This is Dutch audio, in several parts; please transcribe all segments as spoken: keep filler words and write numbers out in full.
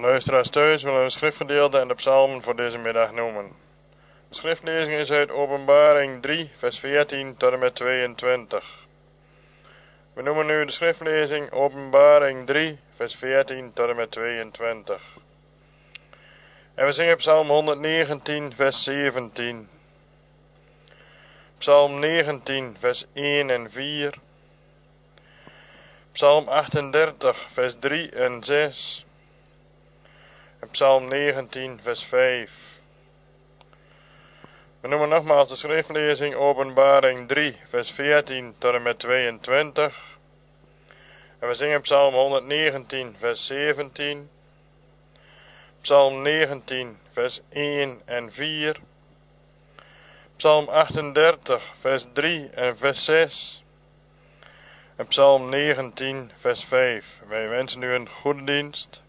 Luisteraars thuis willen we een schriftgedeelte en de psalmen voor deze middag noemen. De schriftlezing is uit Openbaring drie, vers veertien tot en met tweeëntwintig. We noemen nu de schriftlezing Openbaring drie, vers veertien tot en met tweeëntwintig. En we zingen psalm honderdnegentien, vers zeventien. Psalm negentien, vers één en vier. Psalm achtendertig, vers drie en zes. En Psalm negentien, vers vijf. We noemen nogmaals de schriftlezing Openbaring drie, vers veertien tot en met tweeëntwintig. En we zingen Psalm honderdnegentien, vers zeventien. Psalm negentien, vers één en vier. Psalm achtendertig, vers drie en vers zes. En Psalm negentien, vers vijf. Wij wensen u een goede dienst.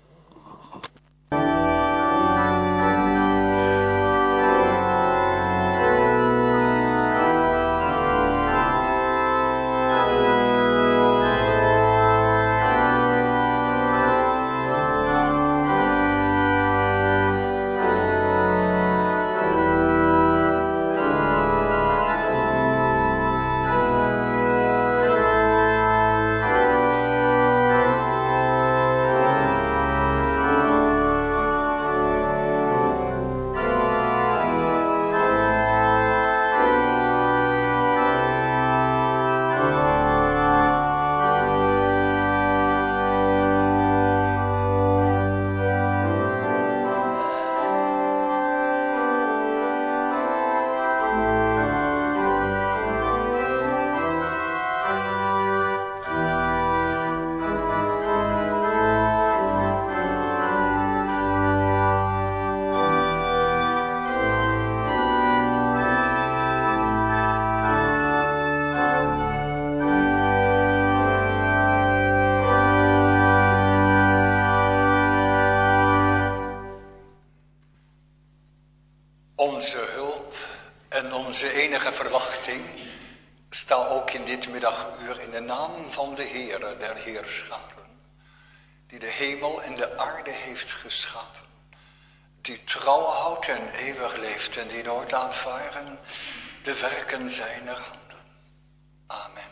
Onze hulp en onze enige verwachting sta ook in dit middaguur in de naam van de Heere der Heerscharen, die de hemel en de aarde heeft geschapen, die trouw houdt en eeuwig leeft en die nooit laat varen de werken zijner handen. Amen.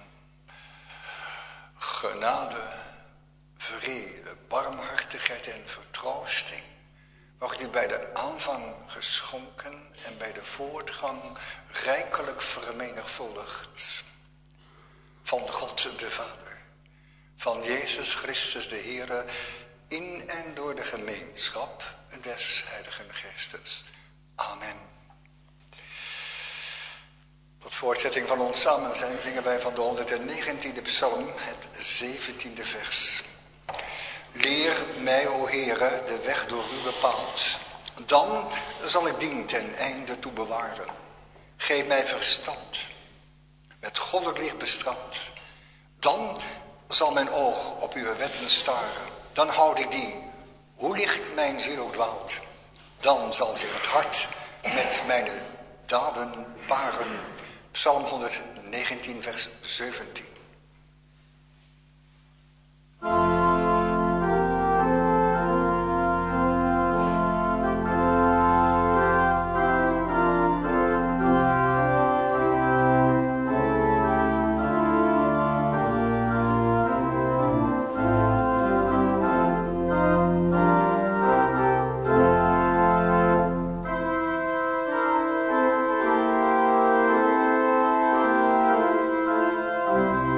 Genade, vrede, barmhartigheid en vertroosting wordt u bij de aanvang geschonken en bij de voortgang rijkelijk vermenigvuldigd. Van God de Vader, van Jezus Christus de Heere, in en door de gemeenschap des Heiligen Geestes. Amen. Tot voortzetting van ons samen zijn zingen wij van de honderdnegentiende psalm het zeventiende vers. Leer mij, o Heere, de weg door u bepaald. Dan zal ik dien ten einde toe bewaren. Geef mij verstand, met goddelijk licht bestrand. Dan zal mijn oog op uw wetten staren. Dan houd ik die, hoe licht mijn ziel ook dwaalt. Dan zal zich het hart met mijn daden paren. Psalm honderdnegentien, vers zeventien. Thank you.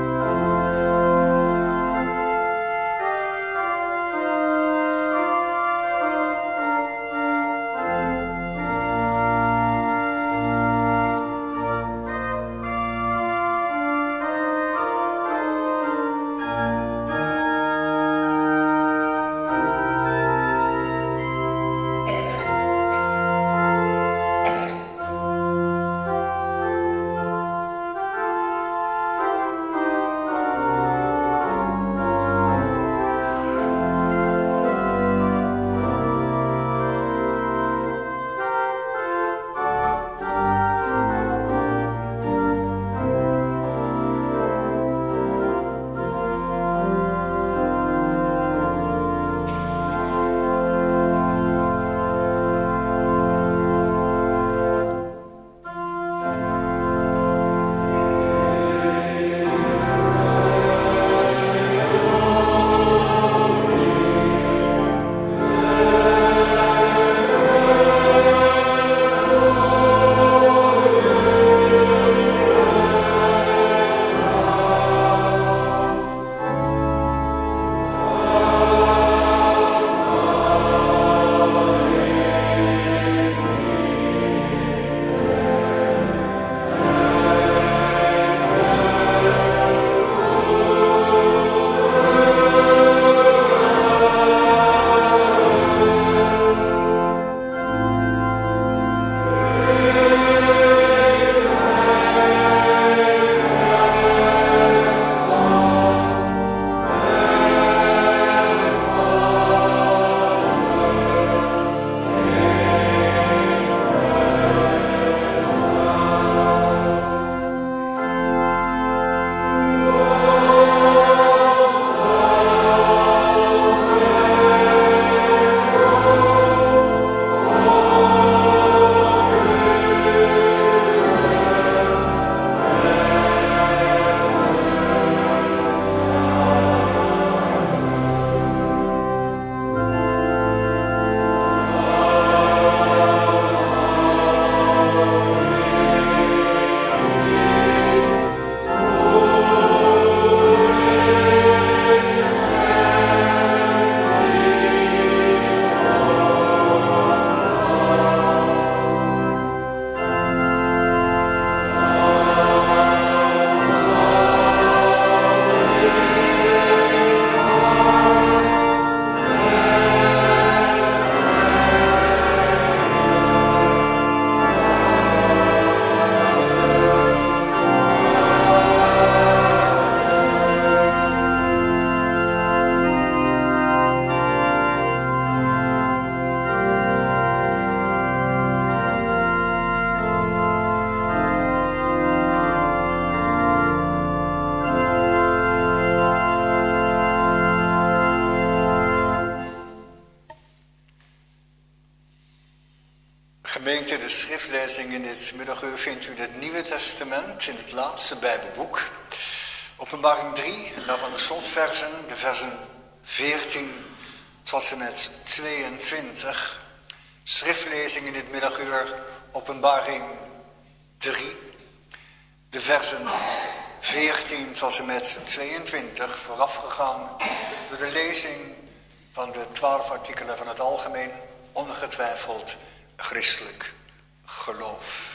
Gemeente, de schriftlezing in dit middaguur vindt u in het Nieuwe Testament, in het laatste Bijbelboek. Openbaring drie, en daarvan de slotversen, de versen veertien tot en met tweeëntwintig. Schriftlezing in dit middaguur, Openbaring drie, de versen veertien tot en met tweeëntwintig, voorafgegaan door de lezing van de twaalf artikelen van het algemeen, ongetwijfeld christelijk geloof.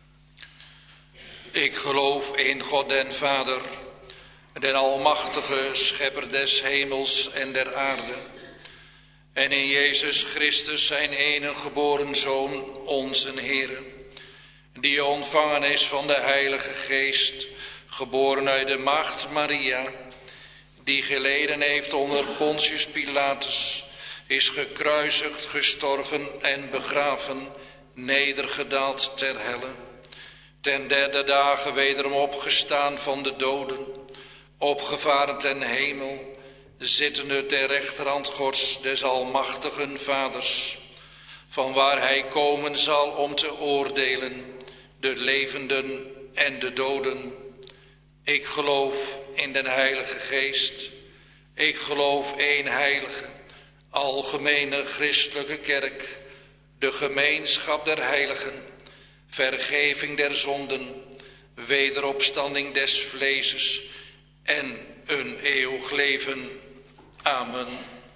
Ik geloof in God den Vader, den almachtige schepper des hemels en der aarde, en in Jezus Christus zijn enige geboren Zoon, onze Heere, die ontvangen is van de Heilige Geest, geboren uit de maagd Maria, die geleden heeft onder Pontius Pilatus, is gekruisigd, gestorven en begraven, nedergedaald ter helle, ten derde dagen wederom opgestaan van de doden, opgevaren ten hemel, zittende ter rechterhand Gods des almachtigen Vaders, van waar hij komen zal om te oordelen, de levenden en de doden. Ik geloof in den Heilige Geest. Ik geloof één heilige, algemene christelijke kerk, de gemeenschap der heiligen, vergeving der zonden, wederopstanding des vleeses en een eeuwig leven. Amen.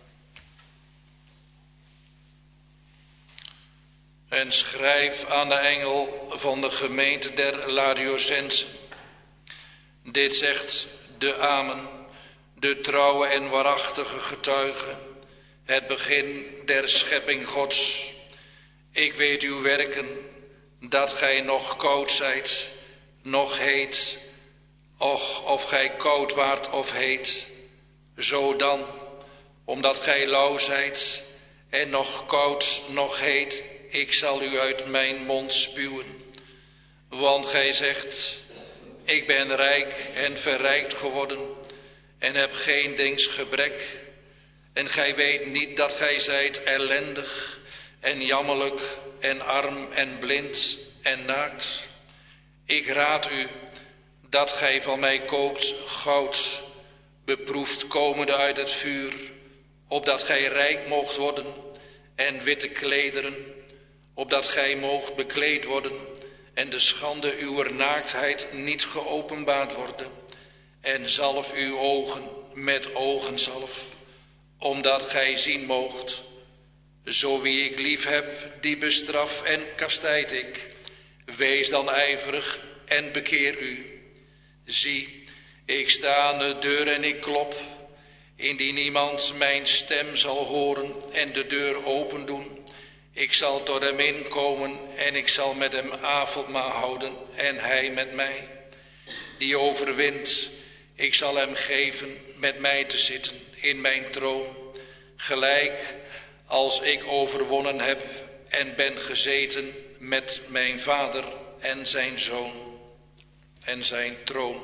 En schrijf aan de engel van de gemeente der Laodiceensen. Dit zegt de Amen, de trouwe en waarachtige getuige, het begin der schepping Gods. Ik weet uw werken, dat gij nog koud zijt, nog heet. Och, of gij koud waart of heet. Zo dan, omdat gij lauw zijt en nog koud, nog heet, ik zal u uit mijn mond spuwen. Want gij zegt, ik ben rijk en verrijkt geworden en heb geen dings gebrek. En gij weet niet dat gij zijt ellendig en jammerlijk en arm en blind en naakt. Ik raad u dat gij van mij koopt goud, beproefd komende uit het vuur, opdat gij rijk moogt worden, en witte klederen, opdat gij moogt bekleed worden, en de schande uwer naaktheid niet geopenbaard worden, en zalf uw ogen met ogenzalf, omdat gij zien moogt. Zo wie ik lief heb, die bestraf en kastijd ik. Wees dan ijverig en bekeer u. Zie, ik sta aan de deur en ik klop. Indien iemand mijn stem zal horen en de deur open doen, ik zal tot hem inkomen en ik zal met hem avondmaal houden en hij met mij. Die overwint, ik zal hem geven met mij te zitten in mijn troon, gelijk als ik overwonnen heb en ben gezeten met mijn Vader en zijn Zoon en zijn troon.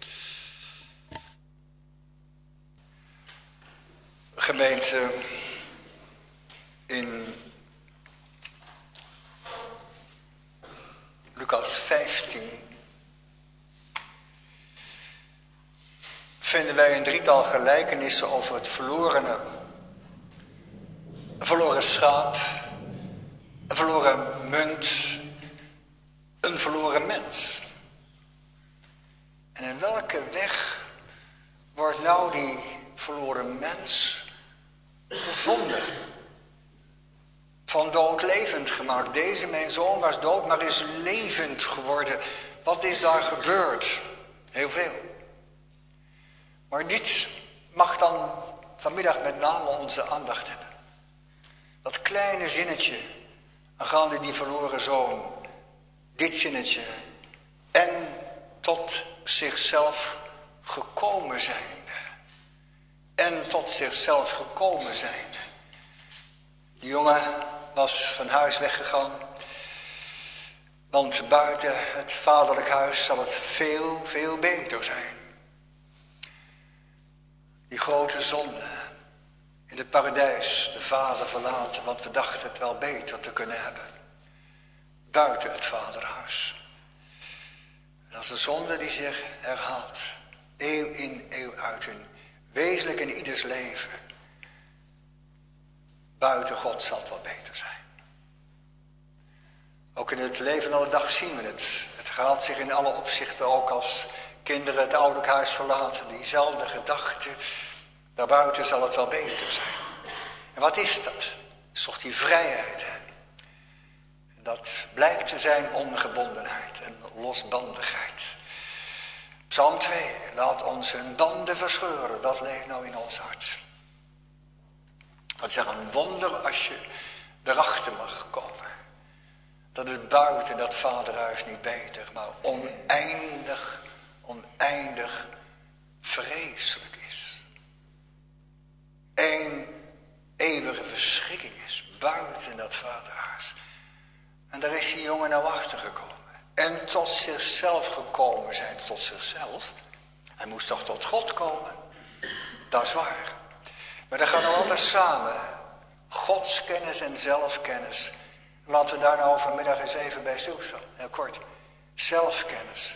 Gemeente, in Lucas vijftien vinden wij een drietal gelijkenissen over het verlorene, een verloren schaap, een verloren munt, een verloren mens. En in welke weg wordt nou die verloren mens gevonden? Van dood levend gemaakt. Deze mijn zoon was dood, maar is levend geworden. Wat is daar gebeurd? Heel veel. Maar dit mag dan vanmiddag met name onze aandacht hebben. Dat kleine zinnetje aangaande die verloren zoon. Dit zinnetje. En tot zichzelf gekomen zijnde. En tot zichzelf gekomen zijnde. Die jongen was van huis weggegaan. Want buiten het vaderlijk huis zal het veel, veel beter zijn. Die grote zonde in het paradijs, de vader verlaten, want we dachten het wel beter te kunnen hebben. buiten het vaderhuis. En als de zonde die zich herhaalt, eeuw in, eeuw uit, in wezenlijk in ieders leven, buiten God zal het wel beter zijn. Ook in het leven alle dag zien we het. Het herhaalt zich in alle opzichten, ook als kinderen het ouderlijk huis verlaten. Diezelfde gedachte, daarbuiten zal het wel beter zijn. En wat is dat? Dat is toch die vrijheid, hè? En dat blijkt te zijn ongebondenheid en losbandigheid. Psalm twee, laat ons hun banden verscheuren, dat leeft nou in ons hart. Dat is een wonder als je erachter mag komen. Dat het buiten dat vaderhuis niet beter, maar oneindig, oneindig vreselijk is. Eén eeuwige verschrikking is buiten dat vaderhuis. En daar is die jongen nou achter gekomen. En tot zichzelf gekomen zijn, tot zichzelf. Hij moest toch tot God komen. Dat is waar. Maar dat gaan we altijd samen. Godskennis en zelfkennis. Laten we daar nou vanmiddag eens even bij stilstaan. Heel kort. Zelfkennis.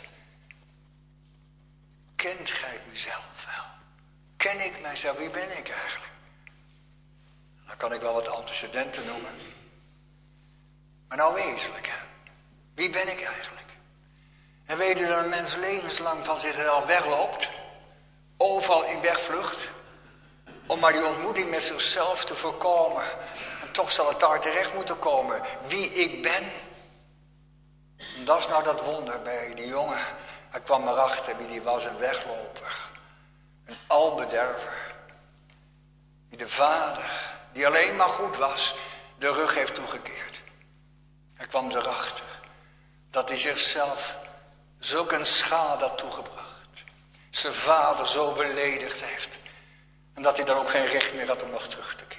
Kent gij uzelf wel? Ken ik mijzelf? Wie ben ik eigenlijk? Dan kan ik wel wat antecedenten noemen. Maar nou wezenlijk, hè. Wie ben ik eigenlijk? En weet u dat een mens levenslang van zichzelf wegloopt? Overal in wegvlucht? Om maar die ontmoeting met zichzelf te voorkomen. En toch zal het daar terecht moeten komen. Wie ik ben. En dat is nou dat wonder bij die jongen. Hij kwam erachter wie die was, een wegloper. Een albederver. Die de vader, die alleen maar goed was, de rug heeft toegekeerd. Hij kwam erachter dat hij zichzelf zulk een schade had toegebracht. Zijn vader zo beledigd heeft. En dat hij dan ook geen recht meer had om nog terug te keren.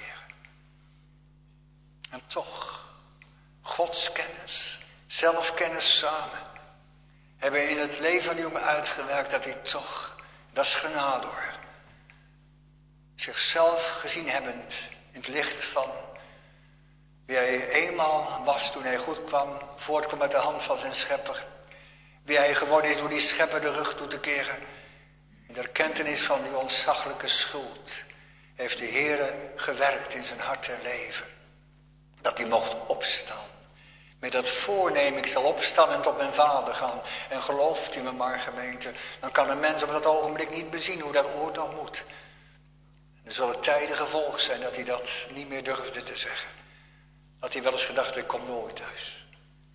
En toch, godskennis, zelfkennis samen, hebben in het leven van die jongen uitgewerkt dat hij toch, dat is genade hoor, zichzelf gezien hebbend in het licht van wie hij eenmaal was toen hij goed kwam, voortkwam uit de hand van zijn schepper. Wie hij geworden is door die schepper de rug toe te keren. In de erkentenis van die ontzaglijke schuld heeft de Heere gewerkt in zijn hart en leven. Dat hij mocht opstaan. Met dat voornemen, ik zal opstaan en tot mijn vader gaan. En gelooft u me maar gemeente, dan kan een mens op dat ogenblik niet bezien hoe dat ooit nog moet. Er zullen tijden gevolgd zijn dat hij dat niet meer durfde te zeggen. Dat hij wel eens gedacht, ik kom nooit thuis.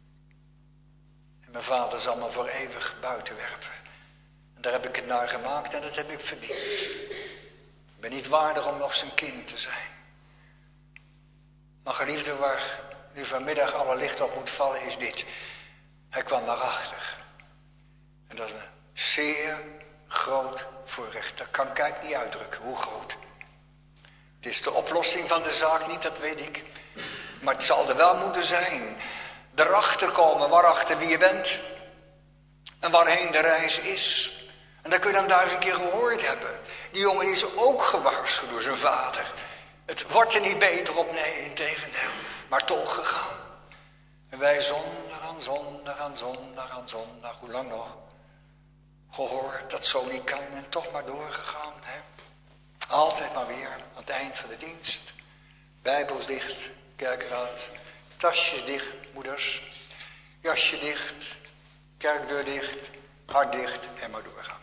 En mijn vader zal me voor eeuwig buiten werpen. En daar heb ik het naar gemaakt en dat heb ik verdiend. Ik ben niet waardig om nog zijn kind te zijn. Maar geliefde, waar nu vanmiddag alle licht op moet vallen is dit. Hij kwam daarachter. En dat is een zeer groot voorrecht. Dat kan ik eigenlijk niet uitdrukken, hoe groot. Het is de oplossing van de zaak niet, dat weet ik. Maar het zal er wel moeten zijn. Erachter komen waarachter wie je bent. En waarheen de reis is. En dat kun je dan duizend keer gehoord hebben. Die jongen die is ook gewaarschuwd door zijn vader. Het wordt er niet beter op, nee, integendeel. Maar toch gegaan. En wij zondag aan zondag aan zondag aan zondag. Hoe lang nog? Gehoord dat zo niet kan en toch maar doorgegaan. Hè? Altijd maar weer aan het eind van de dienst. Bijbels dicht, kerkraad. Tasjes dicht, moeders. Jasje dicht. Kerkdeur dicht. Hart dicht en maar doorgaan.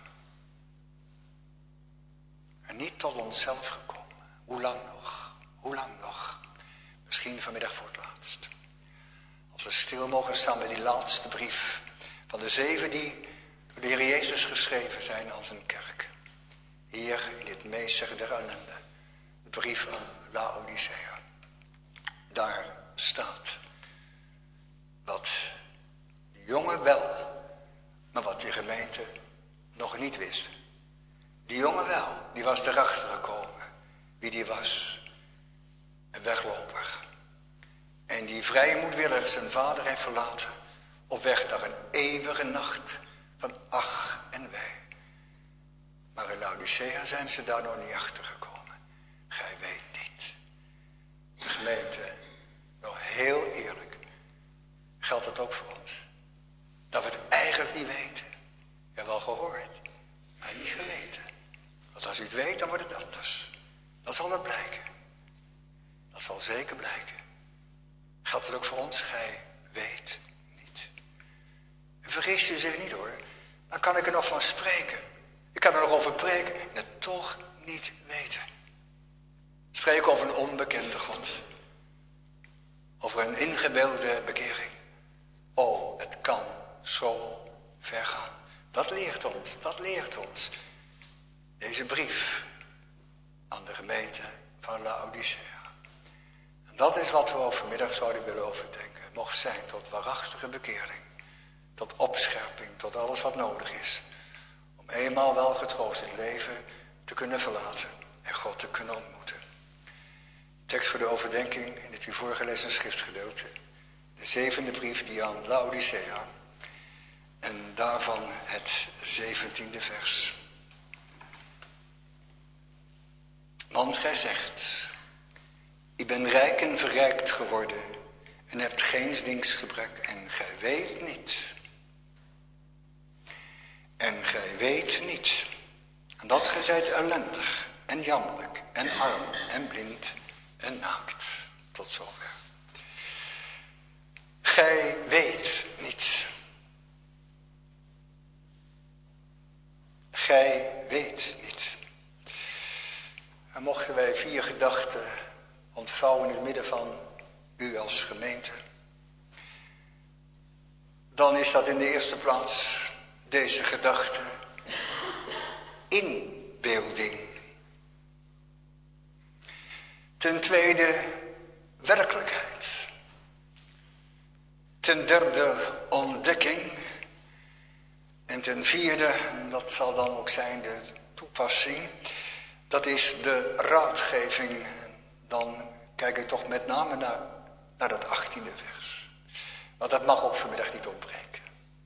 En niet tot onszelf gekomen. Hoe lang nog? Hoe lang nog? Misschien vanmiddag voor het laatst. Als we stil mogen staan bij die laatste brief. Van de zeven die door de Heer Jezus geschreven zijn aan zijn kerk. Hier in dit meester der ellende. De brief aan Laodicea. Daar staat. Wat de jongen wel. Maar wat die gemeente nog niet wist. Die jongen wel. Die was erachter gekomen. Wie die was. Een wegloper. En die vrije moedwillig zijn vader heeft verlaten. Op weg naar een eeuwige nacht van ach en wee. Maar in Laodicea zijn ze daar nog niet achter gekomen. Gij weet niet. De gemeente, wel heel eerlijk. geldt het ook voor ons. Dat we het eigenlijk niet weten. Je hebt wel gehoord, maar niet geweten. Want als u het weet, dan wordt het anders. Dan zal het blijken. Dat zal zeker blijken. Geldt het ook voor ons? Gij weet niet. En vergis u zich niet hoor. Dan kan ik er nog van spreken. Ik kan er nog over preken en het toch niet weten. Spreken over een onbekende God. Over een ingebeelde bekering. Oh, het kan zo ver gaan. Dat leert ons, dat leert ons. Deze brief aan de gemeente van Laodicea. En dat is wat we overmiddag zouden willen overdenken. Het mocht zijn tot waarachtige bekering. Tot opscherping, tot alles wat nodig is. Om eenmaal wel getroost het leven te kunnen verlaten en God te kunnen ontmoeten. Tekst voor de overdenking in het u voorgelezen schriftgedeelte. De zevende brief die aan Laodicea. En daarvan het zeventiende vers. Want gij zegt, ik ben rijk en verrijkt geworden en hebt geens gebrek en gij weet niet. En gij weet niet. En dat gij zijt ellendig en jammerlijk en arm en blind en naakt. Tot zover. Gij weet niet. Gij weet niet. En mochten wij vier gedachten ontvouwen in het midden van u als gemeente, dan is dat in de eerste plaats deze gedachte inbeelding. Ten tweede werkelijkheid. Ten derde ontdekking. En ten vierde, en dat zal dan ook zijn de toepassing, dat is de raadgeving. Dan kijk ik toch met name naar, naar dat achttiende vers. Want dat mag ook vanmiddag niet ontbreken.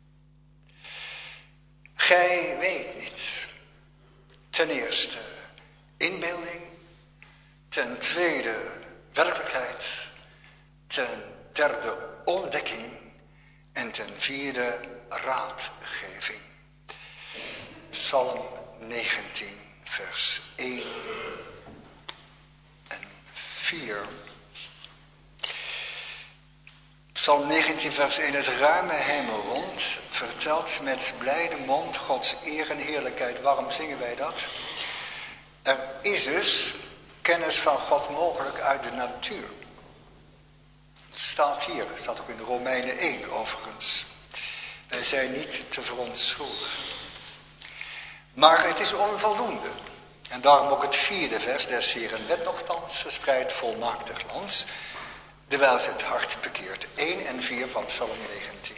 Gij weet niet. Ten eerste inbeelding. Ten tweede werkelijkheid. Ten derde ontdekking. En ten vierde raadgeving. Psalm negentien vers één en vier. Psalm negentien vers één. Het ruime hemelrond vertelt met blijde mond Gods eer en heerlijkheid. Waarom zingen wij dat? Er is dus kennis van God mogelijk uit de natuur. Het staat hier, het staat ook in Romeinen één overigens. Wij zijn niet te verontschuldigen. Maar het is onvoldoende. En daarom ook het vierde vers, des Heeren wet nochtans verspreidt volmaakte glans, terwijl ze het hart bekeert. één en vier van Psalm negentien.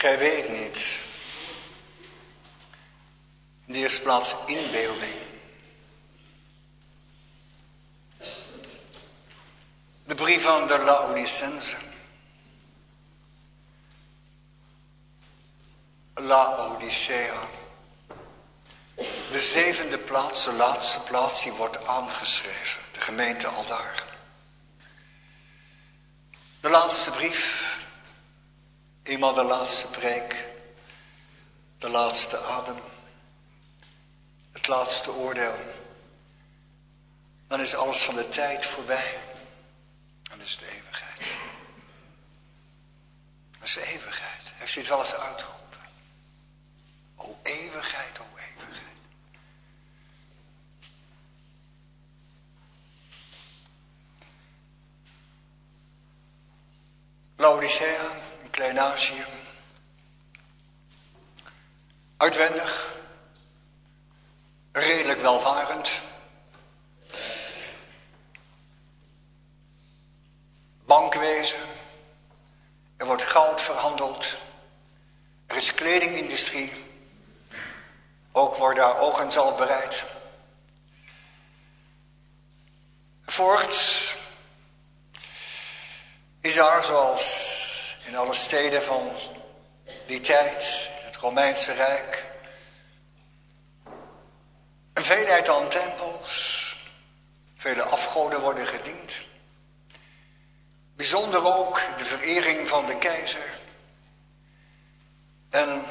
gij weet niet. In de eerste plaats inbeelding. De brief aan de Laodicense. Laodicea. De zevende plaats, de laatste plaats, die wordt aangeschreven. De gemeente aldaar. De laatste brief. Eenmaal de laatste preek. De laatste adem. Het laatste oordeel. Dan is alles van de tijd voorbij. Dan is het de eeuwigheid. Dat is de eeuwigheid. Heeft u het wel eens uitgeroepen? O eeuwigheid, o eeuwigheid. Laodicea, in Klein-Azië. Uitwendig. Redelijk welvarend. Bankwezen. Er wordt goud verhandeld. Er is kledingindustrie. Ook wordt daar oog en zalf bereid. Voorts is daar, zoals in alle steden van die tijd, het Romeinse Rijk, een veelheid aan tempels. Vele afgoden worden gediend. Bijzonder ook de verering van de keizer. En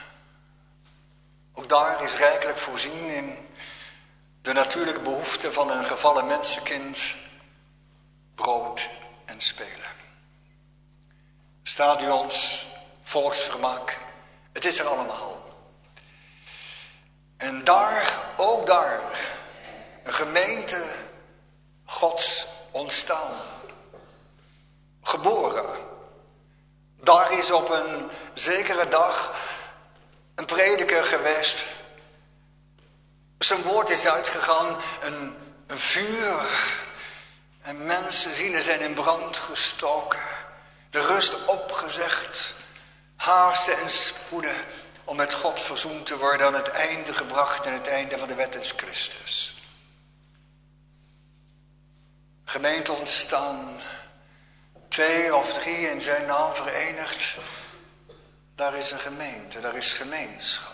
ook daar is rijkelijk voorzien in de natuurlijke behoeften van een gevallen mensenkind. Brood en spelen. Stadions, volksvermaak. Het is er allemaal. En daar, ook daar, een gemeente Gods ontstaan. Geboren. Daar is op een zekere dag een prediker geweest. Zijn woord is uitgegaan, een, een vuur. En mensenzielen zijn in brand gestoken. De rust opgezegd. Haasten en spoeden om met God verzoend te worden, aan het einde gebracht en het einde van de wet is Christus. Gemeente ontstaan. Twee of drie in zijn naam verenigd. Daar is een gemeente, daar is gemeenschap.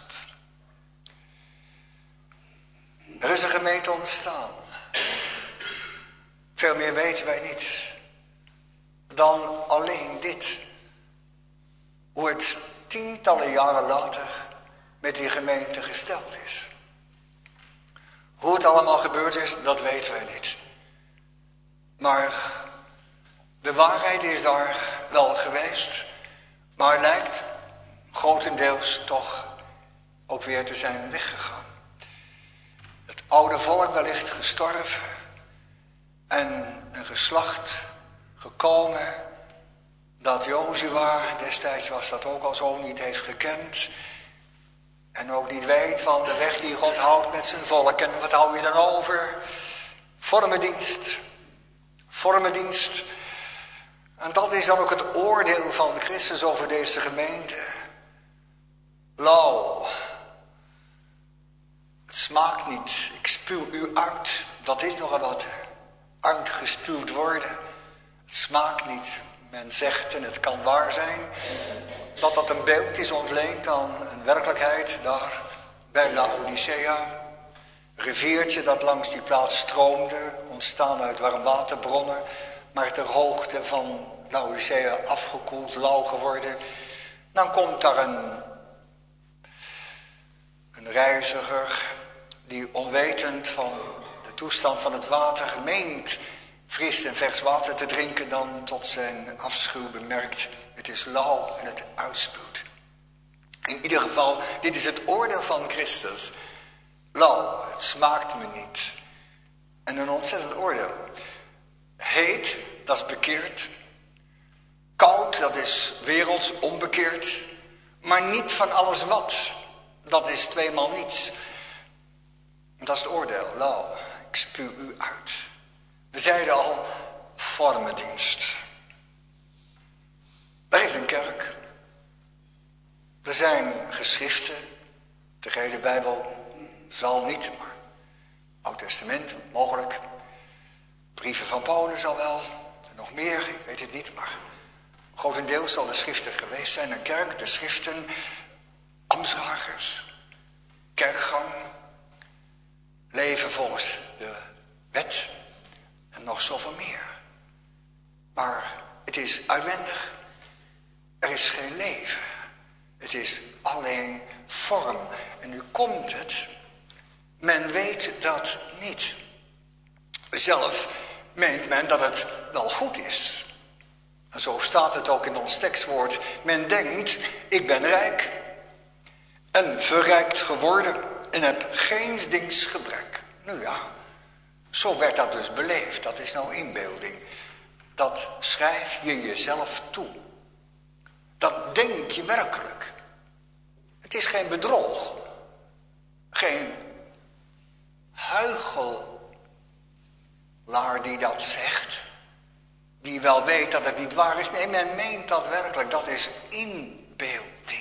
Er is een gemeente ontstaan. Veel meer weten wij niet dan alleen dit. Hoe het tientallen jaren later met die gemeente gesteld is. Hoe het allemaal gebeurd is, dat weten wij niet. Maar de waarheid is daar wel geweest, maar lijkt grotendeels toch ook weer te zijn weggegaan. Het oude volk wellicht gestorven en een geslacht gekomen dat Jozua, destijds was dat ook al zo, niet heeft gekend en ook niet weet van de weg die God houdt met zijn volk. En wat hou je dan over? Vormendienst. Vormendienst. En dat is dan ook het oordeel van Christus over deze gemeente. Lauw. Het smaakt niet. Ik spuw u uit. Dat is nogal wat. Uitgespuwd worden. Het smaakt niet. Men zegt, en het kan waar zijn, dat dat een beeld is ontleend aan een werkelijkheid daar bij Laodicea. Riviertje dat langs die plaats stroomde, ontstaan uit warmwaterbronnen, maar ter hoogte van Laodicea afgekoeld, lauw geworden. Dan komt daar een, een reiziger die onwetend van de toestand van het water meent fris en vers water te drinken, dan tot zijn afschuw bemerkt, het is lauw en het uitspuwt. In ieder geval, dit is het oordeel van Christus. Lauw, het smaakt me niet. En een ontzettend oordeel. Heet, dat is bekeerd. Koud, dat is werelds onbekeerd. Maar niet van alles wat. Dat is tweemaal niets. Dat is het oordeel. Lauw, ik spuw u uit. We zeiden al, vormendienst. Er is een kerk. zijn geschriften, de gehele Bijbel zal niet, maar Oud Testament mogelijk, brieven van Paulus al wel, en nog meer, ik weet het niet, maar grotendeels zal de schriften geweest zijn. Een kerk, de schriften, ambtsdragers, kerkgang, leven volgens de wet en nog zoveel meer. Maar het is uitwendig, er is geen leven. Het is alleen vorm. En nu komt het, men weet dat niet. Zelf meent men dat het wel goed is. En zo staat het ook in ons tekstwoord. Men denkt, ik ben rijk en verrijkt geworden en heb geen dings gebrek. Nu ja, zo werd dat dus beleefd. Dat is nou inbeelding. Dat schrijf je jezelf toe. Dat denk je werkelijk. Het is geen bedrog. Geen huichelaar die dat zegt. Die wel weet dat het niet waar is. Nee, men meent dat werkelijk. Dat is inbeelding.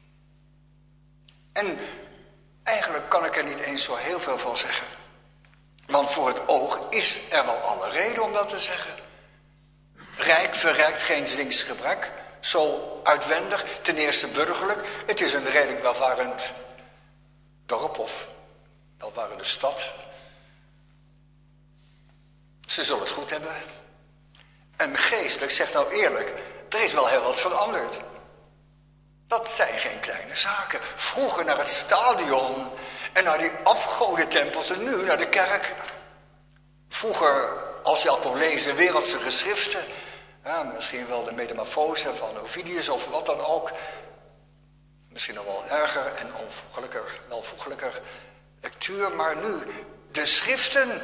En eigenlijk kan ik er niet eens zo heel veel van zeggen. Want voor het oog is er wel alle reden om dat te zeggen. Rijk verrijkt geen zinsgebrek. Zo uitwendig, ten eerste burgerlijk. Het is een redelijk welvarend dorp of welvarende stad. Ze zullen het goed hebben. En geestelijk, zeg nou eerlijk, er is wel heel wat veranderd. Dat zijn geen kleine zaken. Vroeger naar het stadion en naar die afgodentempels en nu naar de kerk. Vroeger, als je al kon lezen, wereldse geschriften. Ja, misschien wel de metamorfose van Ovidius of wat dan ook. Misschien nog wel erger en onvoegelijker, welvoegelijker lectuur. Maar nu, de schriften.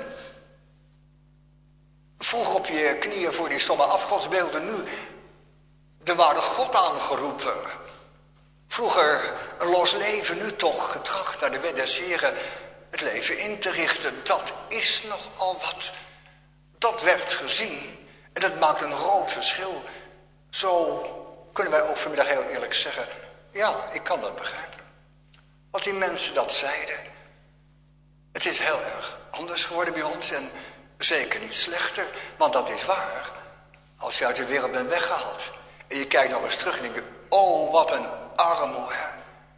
Vroeger op je knieën voor die stomme afgodsbeelden. Nu, de ware God aangeroepen. Vroeger een los leven, nu toch getracht naar de wet des Heren. Het leven in te richten, dat is nogal wat. Dat werd gezien. En dat maakt een groot verschil. Zo kunnen wij ook vanmiddag heel eerlijk zeggen. Ja, ik kan dat begrijpen. Wat die mensen dat zeiden. Het is heel erg anders geworden bij ons. En zeker niet slechter. Want dat is waar. Als je uit de wereld bent weggehaald. En je kijkt nog eens terug en denk je. Oh, wat een armoede.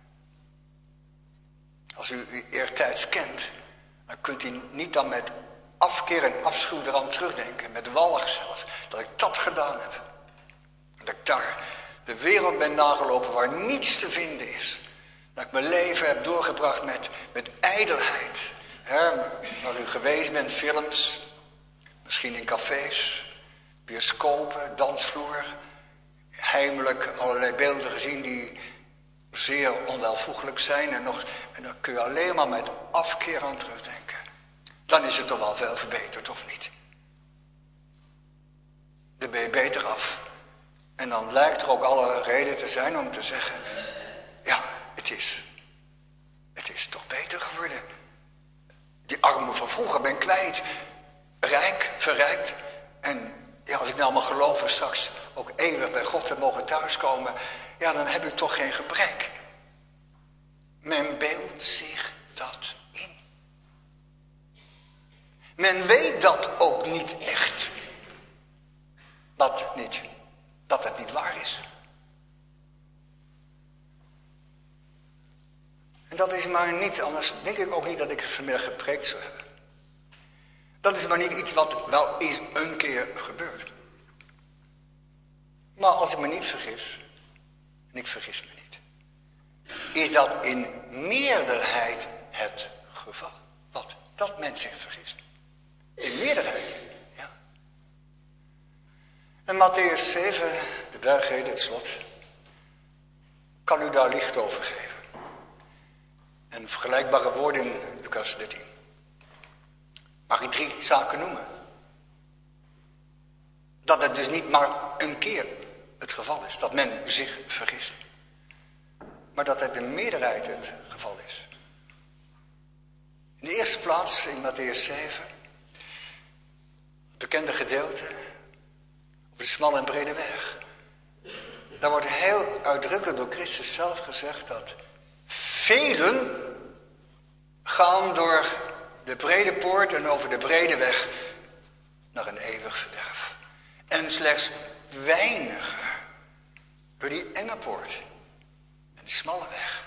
Als u u eertijds kent. Dan kunt u niet dan met afkeer en afschuw eraan terugdenken. Met walg zelfs. Dat ik dat gedaan heb. Dat ik daar de wereld ben nagelopen waar niets te vinden is. Dat ik mijn leven heb doorgebracht met, met ijdelheid. Hè, waar u geweest bent, films. Misschien in cafés. Bioscopen, dansvloer. Heimelijk allerlei beelden gezien die zeer onwelvoeglijk zijn. En, nog, en dan kun je alleen maar met afkeer aan terugdenken. Dan is het toch wel veel verbeterd, of niet? Dan ben je beter af. En dan lijkt er ook alle reden te zijn om te zeggen. Ja, het is. Het is toch beter geworden. Die armoede van vroeger ben ik kwijt. Rijk, verrijkt. En ja, als ik nou maar geloven straks ook eeuwig bij God te mogen thuiskomen. Ja, dan heb ik toch geen gebrek. Men beeldt zich dat in. Men weet dat ook niet echt. Dat niet. Dat het niet waar is. En dat is maar niet, anders denk ik ook niet dat ik vanmiddag gepreekt zou hebben. Dat is maar niet iets wat wel eens een keer gebeurt. Maar als ik me niet vergis, en ik vergis me niet, is dat in meerderheid het geval. Wat? Dat men zich vergist. In meerderheid, ja. En Mattheüs zeven, de bergrede, het slot, kan u daar licht over geven. En vergelijkbare woorden in Lucas dertien. Mag ik drie zaken noemen? Dat het dus niet maar een keer het geval is, dat men zich vergist. Maar dat het in meerderheid het geval is. In de eerste plaats in Mattheüs zeven, het bekende gedeelte over de smalle en brede weg. daar wordt heel uitdrukkelijk door Christus zelf gezegd dat velen gaan door de brede poort en over de brede weg naar een eeuwig verderf. En slechts weinigen door die enge poort en die smalle weg.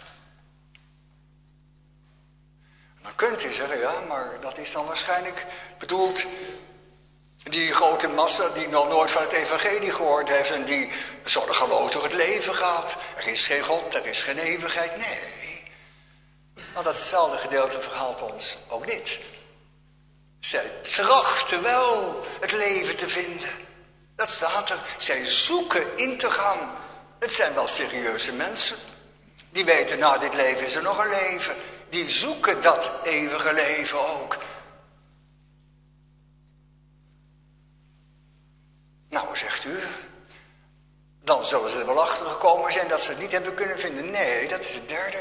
Dan kunt u zeggen, ja, maar dat is dan waarschijnlijk bedoeld die grote massa die nog nooit van het evangelie gehoord heeft en die zorgeloos door het leven gaat. Er is geen God, er is geen eeuwigheid. Nee. Maar datzelfde gedeelte verhaalt ons ook dit. Zij trachten wel het leven te vinden. Dat staat er. Zij zoeken in te gaan. Het zijn wel serieuze mensen. Die weten, na dit leven is er nog een leven. Die zoeken dat eeuwige leven ook. Nou, zegt u, dan zullen ze er wel achter gekomen zijn dat ze het niet hebben kunnen vinden. Nee, dat is het derde.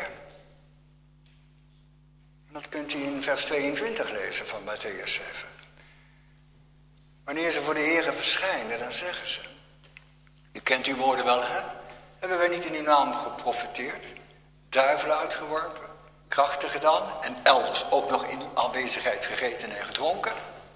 En dat kunt u in vers tweeëntwintig lezen van Mattheüs zeven. Wanneer ze voor de Here verschijnen, dan zeggen ze, u kent uw woorden wel, hè? Hebben wij niet in uw naam geprofeteerd, duivelen uitgeworpen, krachten gedaan en elders ook nog in uw aanwezigheid gegeten en gedronken?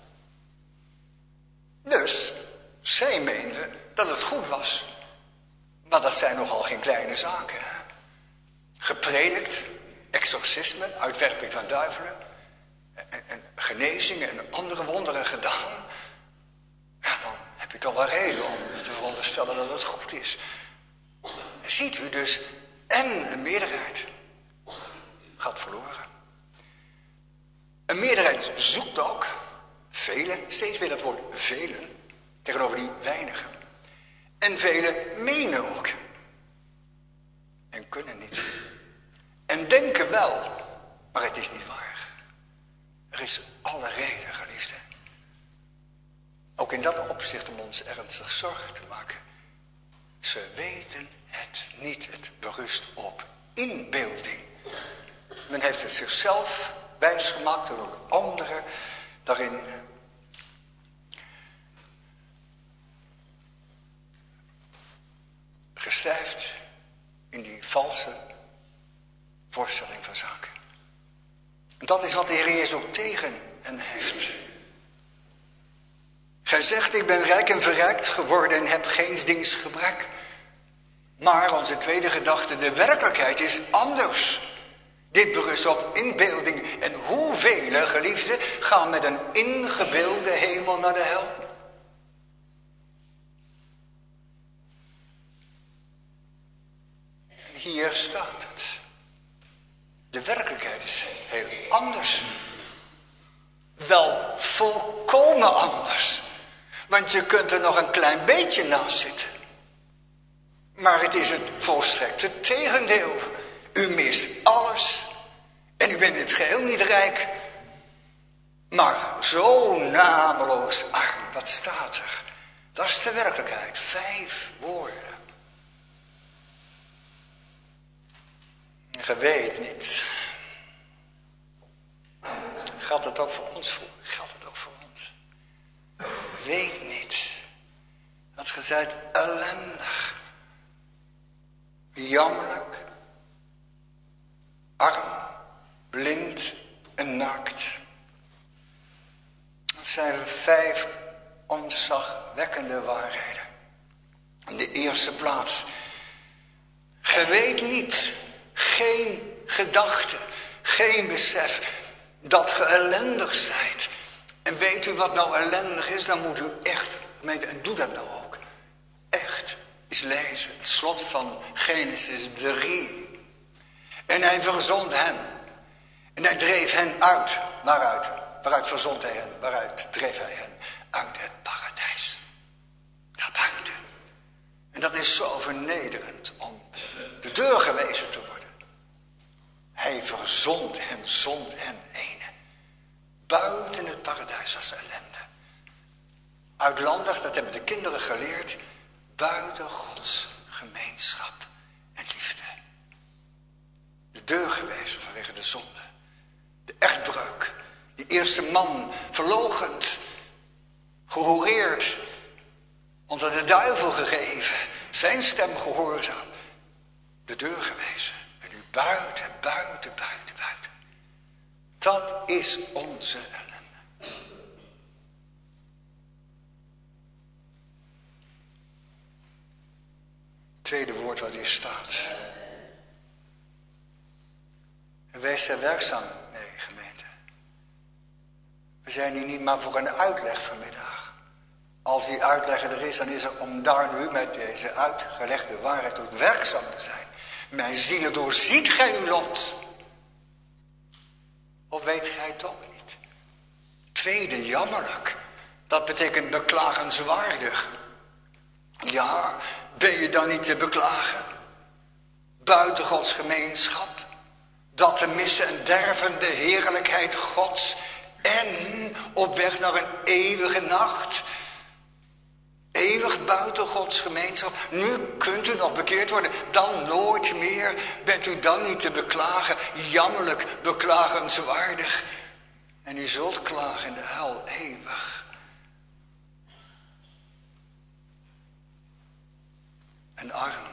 Dus zij meenden dat het goed was. Maar dat zijn nogal geen kleine zaken. Hè? Gepredikt, exorcismen, uitwerping van duivelen, en, en genezingen en andere wonderen gedaan. Ja, dan heb je toch wel reden om te veronderstellen dat het goed is. Ziet u dus, en een meerderheid gaat verloren. Een meerderheid zoekt ook, velen, steeds weer dat woord velen, tegenover die weinigen. En velen menen ook. En kunnen niet. En denken wel, maar het is niet waar. Er is alle reden, geliefde. Ook in dat opzicht om ons ernstig zorgen te maken. Ze weten het niet. Het berust op inbeelding. Men heeft het zichzelf wijsgemaakt door ook anderen daarin gestijfd in die valse voorstelling van zaken. En dat is wat de Heer Jezus ook tegen hen heeft. Gij zegt, ik ben rijk en verrijkt geworden en heb geen dings gebrek. Maar onze tweede gedachte, de werkelijkheid is anders. Dit berust op inbeelding. En hoeveel geliefden gaan met een ingebeelde hemel naar de hel? En hier staat het. De werkelijkheid is heel anders. Wel volkomen anders. Want je kunt er nog een klein beetje naast zitten. Maar het is het volstrekte tegendeel. U mist alles. En u bent in het geheel niet rijk. Maar zo nameloos arm. Wat staat er? Dat is de werkelijkheid. Vijf woorden. Je weet niet. Geldt het ook voor ons? Voor? Geldt het ook voor ons? Weet niet. Dat ge zijt ellendig. Jammerlijk. Arm. Blind en naakt. Dat zijn vijf ontzagwekkende waarheden. In de eerste plaats. Ge weet niet. Geen gedachte. Geen besef. Dat ge ellendig zijt. En weet u wat nou ellendig is? Dan moet u echt, gemeente, en doe dat nou ook. Echt eens lezen. Het slot van Genesis drie. En hij verzond hen. En hij dreef hen uit. Waaruit? Waaruit verzond hij hen? Waaruit dreef hij hen? Uit het paradijs. Daar buiten. En dat is zo vernederend om de deur gewezen te worden. Hij verzond hen, zond hen heen. Buiten het paradijs als ellende. Uitlandig, dat hebben de kinderen geleerd. Buiten Gods gemeenschap en liefde. De deur gewezen vanwege de zonde. De echtbreuk. Die eerste man verloochend. Gehoereerd. Onder de duivel gegeven. zijn stem gehoorzaam, de deur gewezen. En nu buiten, buiten, buiten, buiten. Dat is onze ellende. Tweede woord wat hier staat. En wees er werkzaam mee, gemeente. We zijn hier niet maar voor een uitleg vanmiddag. Als die uitleg er is, dan is er om daar nu met deze uitgelegde waarheid ook werkzaam te zijn. Mijn zielen, doorziet gij uw lot? Of weet gij het ook niet? Tweede, jammerlijk. Dat betekent beklagenswaardig. Ja, ben je dan niet te beklagen? Buiten Gods gemeenschap. Dat te missen en dervende heerlijkheid Gods. En op weg naar een eeuwige nacht. Eeuwig buiten Gods gemeenschap. Nu kunt u nog bekeerd worden. Dan nooit meer. Bent u dan niet te beklagen. Jammerlijk, beklagenswaardig. En u zult klagen in de hel eeuwig. En arm.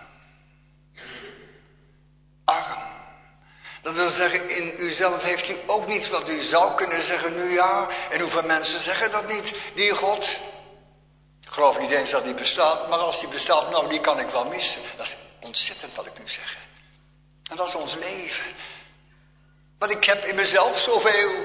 Arm. Dat wil zeggen, in uzelf heeft u ook niets wat u zou kunnen zeggen. Nu ja, en hoeveel mensen zeggen dat niet? Die God... Ik geloof niet eens dat die bestaat, maar als die bestaat, nou die kan ik wel missen. Dat is ontzettend wat ik nu zeg. En dat is ons leven. Want ik heb in mezelf zoveel.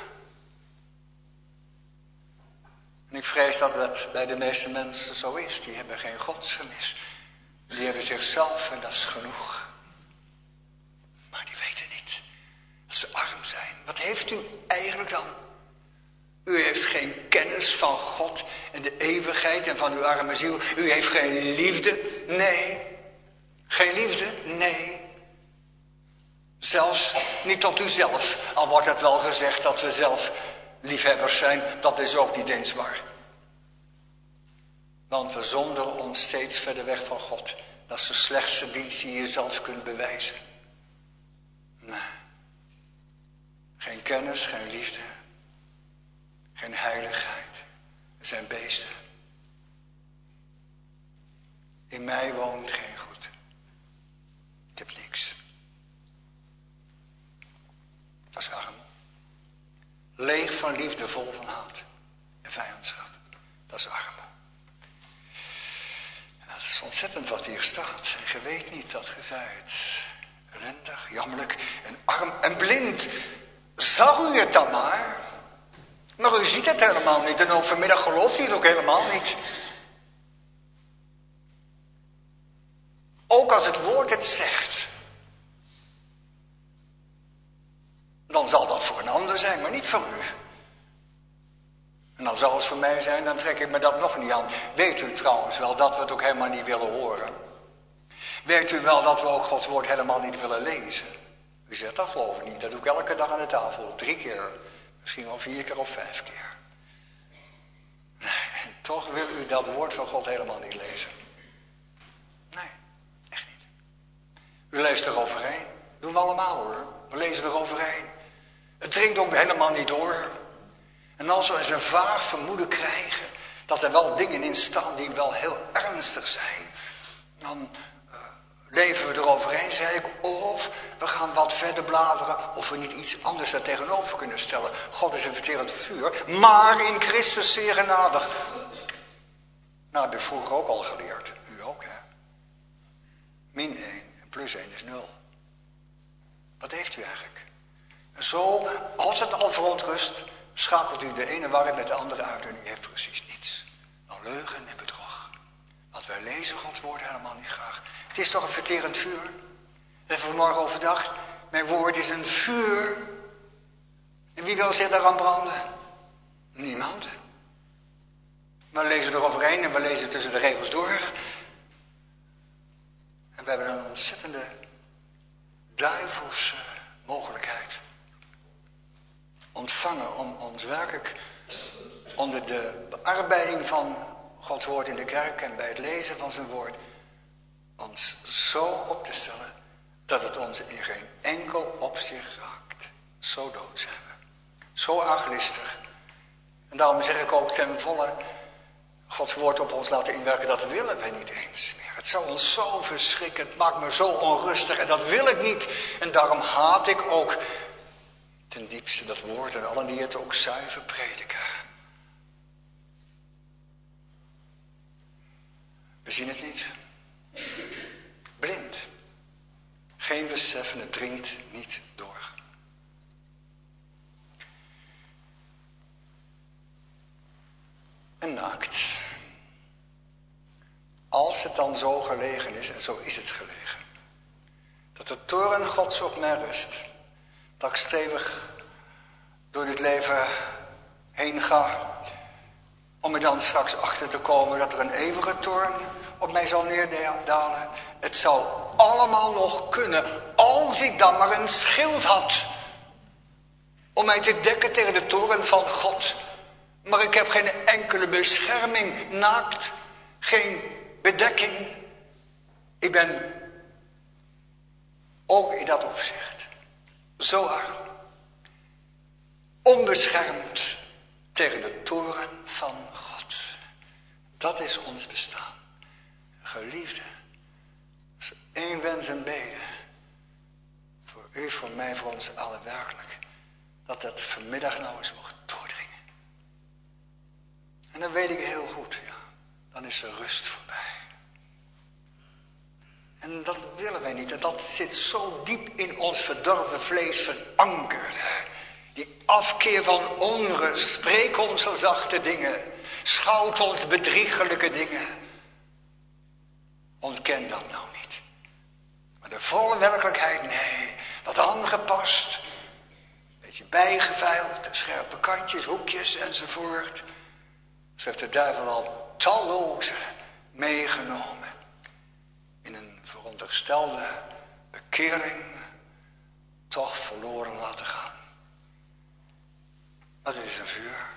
En ik vrees dat dat bij de meeste mensen zo is. Die hebben geen godsgemis. Die hebben zichzelf en dat is genoeg. Maar die weten niet dat ze arm zijn. Wat heeft u eigenlijk dan? U heeft geen kennis van God en de eeuwigheid en van uw arme ziel. U heeft geen liefde. Nee. Geen liefde? Nee. Zelfs niet tot uzelf. Al wordt het wel gezegd dat we zelf liefhebbers zijn. Dat is ook niet eens waar. Want we zonderen ons steeds verder weg van God. Dat is de slechtste dienst die je jezelf kunt bewijzen. Nee. Geen kennis, geen liefde. Geen heiligheid. Er zijn beesten. In mij woont geen goed. Ik heb niks. Dat is arm. Leeg van liefde, vol van haat en vijandschap. Dat is arm. Dat is ontzettend wat hier staat. En je weet niet dat je zijt. Ellendig, jammerlijk en arm en blind. Zag u het dan maar? Maar u ziet het helemaal niet. En ook vanmiddag gelooft u het ook helemaal niet. Ook als het woord het zegt. Dan zal dat voor een ander zijn, maar niet voor u. En dan zal het voor mij zijn, dan trek ik me dat nog niet aan. Weet u trouwens wel dat we het ook helemaal niet willen horen? Weet u wel dat we ook Gods woord helemaal niet willen lezen? U zegt, dat geloof ik niet. Dat doe ik elke dag aan de tafel. Drie keer. Misschien wel vier keer of vijf keer. Nee, en toch wil u dat woord van God helemaal niet lezen. Nee, echt niet. U leest er overheen. Doen we allemaal hoor. We lezen er overheen. Het dringt ook helemaal niet door. En als we eens een vaag vermoeden krijgen dat er wel dingen in staan die wel heel ernstig zijn, dan uh, leven we eroverheen, zei ik, of we gaan wat verder bladeren of we niet iets anders daar tegenover kunnen stellen. God is een verterend vuur, maar in Christus zeer genadig. Nou, dat heb ik vroeger ook al geleerd. U ook, hè? Min één en plus één is nul. Wat heeft u eigenlijk? En zo, als het al verontrust, schakelt u de ene waarheid met de andere uit en u heeft precies niets. Dan leugen en bedrog. Want wij lezen Gods woord helemaal niet graag. Het is toch een verterend vuur? En vanmorgen overdag, mijn woord is een vuur. En wie wil zich daaraan branden? Niemand. We lezen er overheen en we lezen tussen de regels door. En we hebben een ontzettende duivelse mogelijkheid ontvangen om ons werkelijk onder de bearbeiding van Gods woord in de kerk en bij het lezen van zijn woord ons zo op te stellen dat het ons in geen enkel opzicht raakt. Zo dood zijn we. Zo arglistig. En daarom zeg ik ook ten volle, Gods woord op ons laten inwerken, dat willen wij niet eens meer. Het zou ons zo verschrikken, het maakt me zo onrustig en dat wil ik niet. En daarom haat ik ook ten diepste dat woord en allen die het ook zuiver prediken. We zien het niet. Blind. Geen besef en het dringt niet door. En naakt. Als het dan zo gelegen is, en zo is het gelegen, dat de toorn Gods op mij rust, dat ik stevig door dit leven heen ga, om er dan straks achter te komen dat er een eeuwige toorn op mij zal neerdalen. Het zou allemaal nog kunnen, als ik dan maar een schild had, om mij te dekken tegen de toorn van God. Maar ik heb geen enkele bescherming, naakt, geen bedekking. Ik ben ook in dat opzicht zo arm, onbeschermd tegen de toorn van God. Dat is ons bestaan. Geliefde, als één wens en bede, voor u, voor mij, voor ons allen werkelijk, dat dat vanmiddag nou eens mocht doordringen. En dan weet ik heel goed, ja, dan is er rust voorbij. En dat willen wij niet. En dat zit zo diep in ons verdorven vlees verankerd. Die afkeer van onrust. Spreek ons als zachte dingen. Schout ons bedriegelijke dingen. Ontken dat nou niet. Maar de volle werkelijkheid, nee. Wat aangepast. Beetje bijgeveild. Scherpe kantjes, hoekjes enzovoort. Zo heeft de duivel al talloze meegenomen. In een veronderstelde bekering toch verloren laten gaan. Maar dit is een vuur.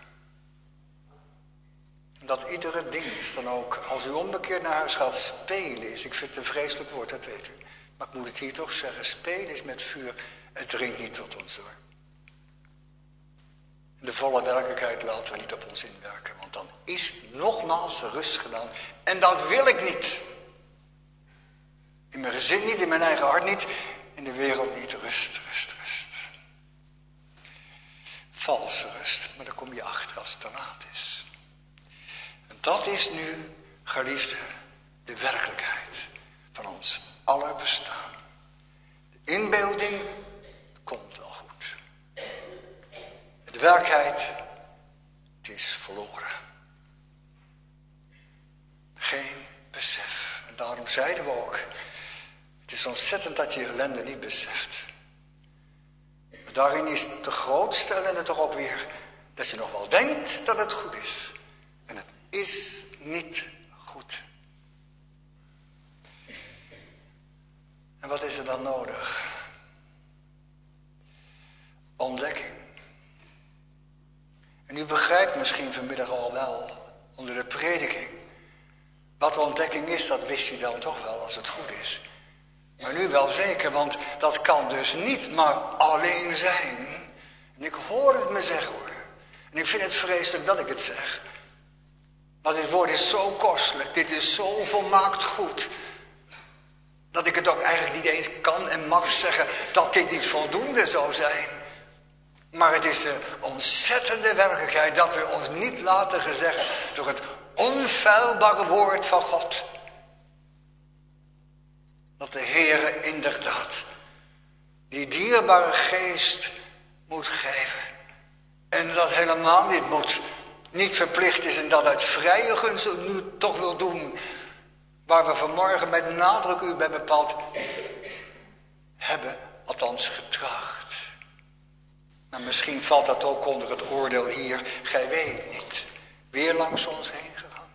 Dat iedere dienst dan ook, als u onbekeerd naar huis gaat, spelen is. Ik vind het een vreselijk woord, dat weet u. Maar ik moet het hier toch zeggen, spelen is met vuur. Het dringt niet tot ons door. De volle werkelijkheid laten we niet op ons inwerken. Want dan is nogmaals de rust gedaan. En dat wil ik niet. In mijn gezin niet, in mijn eigen hart niet. In de wereld niet. Rust, rust, rust. Valse rust. Maar daar kom je achter als het te laat is. En dat is nu, geliefde, de werkelijkheid van ons aller bestaan. De inbeelding komt wel goed. De werkelijkheid, het is verloren. Geen besef. En daarom zeiden we ook, het is ontzettend dat je ellende niet beseft. Maar daarin is de grootste ellende toch ook weer, dat je nog wel denkt dat het goed is. En het is niet goed. En wat is er dan nodig? Ontdekking. En u begrijpt misschien vanmiddag al wel, onder de prediking, wat ontdekking is, dat wist u dan toch wel als het goed is. Maar nu wel zeker, want dat kan dus niet maar alleen zijn. En ik hoor het me zeggen hoor. En ik vind het vreselijk dat ik het zeg. Maar dit woord is zo kostelijk, dit is zo volmaakt goed, dat ik het ook eigenlijk niet eens kan en mag zeggen dat dit niet voldoende zou zijn. Maar het is de ontzettende werkelijkheid dat we ons niet laten gezeggen door het onfeilbare woord van God. Dat de Heere inderdaad die dierbare geest moet geven. En dat helemaal niet moet, niet verplicht is en dat uit vrije gunst nu toch wil doen. Waar we vanmorgen met nadruk u bij bepaald hebben, althans getracht. Maar misschien valt dat ook onder het oordeel hier, gij weet niet. Weer langs ons heen gegaan.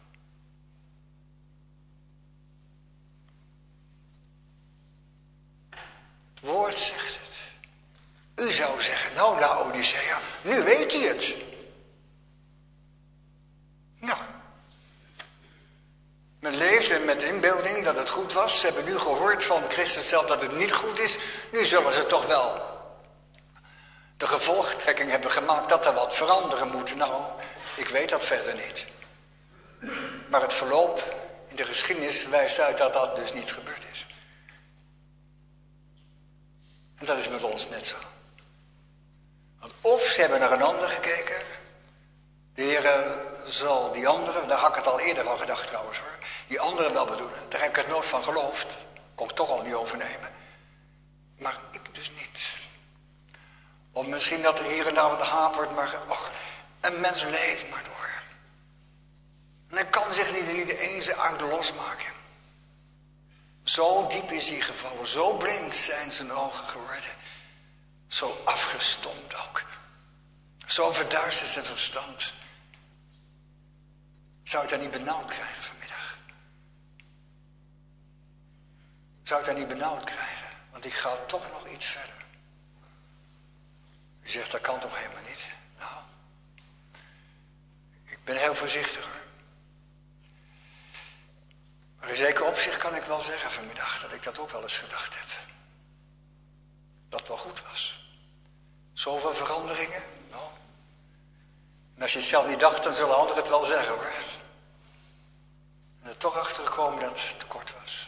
Het woord zegt het. U zou zeggen, nou Laodicea, nu weet u het. Nou. Men leefde met de inbeelding dat het goed was. Ze hebben nu gehoord van Christus zelf dat het niet goed is. Nu zullen ze toch wel de gevolgtrekking hebben gemaakt dat er wat veranderen moet. Nou, ik weet dat verder niet. Maar het verloop in de geschiedenis wijst uit dat dat dus niet gebeurd is. En dat is met ons net zo. Want of ze hebben naar een ander gekeken. De Heer zal die andere, daar had ik het al eerder van gedacht trouwens hoor. Die andere wel bedoelen. Daar heb ik het nooit van geloofd. Kon ik toch al niet overnemen. Maar ik dus niet. Of misschien dat er hier en daar wat hapert, maar och, een mens leeft maar door. En hij kan zich niet, niet eens uit losmaken. Zo diep is hij gevallen, zo blind zijn zijn ogen geworden. Zo afgestompt ook. Zo verduisterd zijn verstand. Zou het daar niet benauwd krijgen vanmiddag? Zou het daar niet benauwd krijgen? Want ik ga toch nog iets verder. U zegt, dat kan toch helemaal niet? Nou, ik ben heel voorzichtig hoor. Maar in zeker opzicht kan ik wel zeggen vanmiddag dat ik dat ook wel eens gedacht heb. Dat het wel goed was. Zoveel veranderingen, nou. En als je het zelf niet dacht, dan zullen anderen het wel zeggen hoor. En er toch achter gekomen dat het tekort was.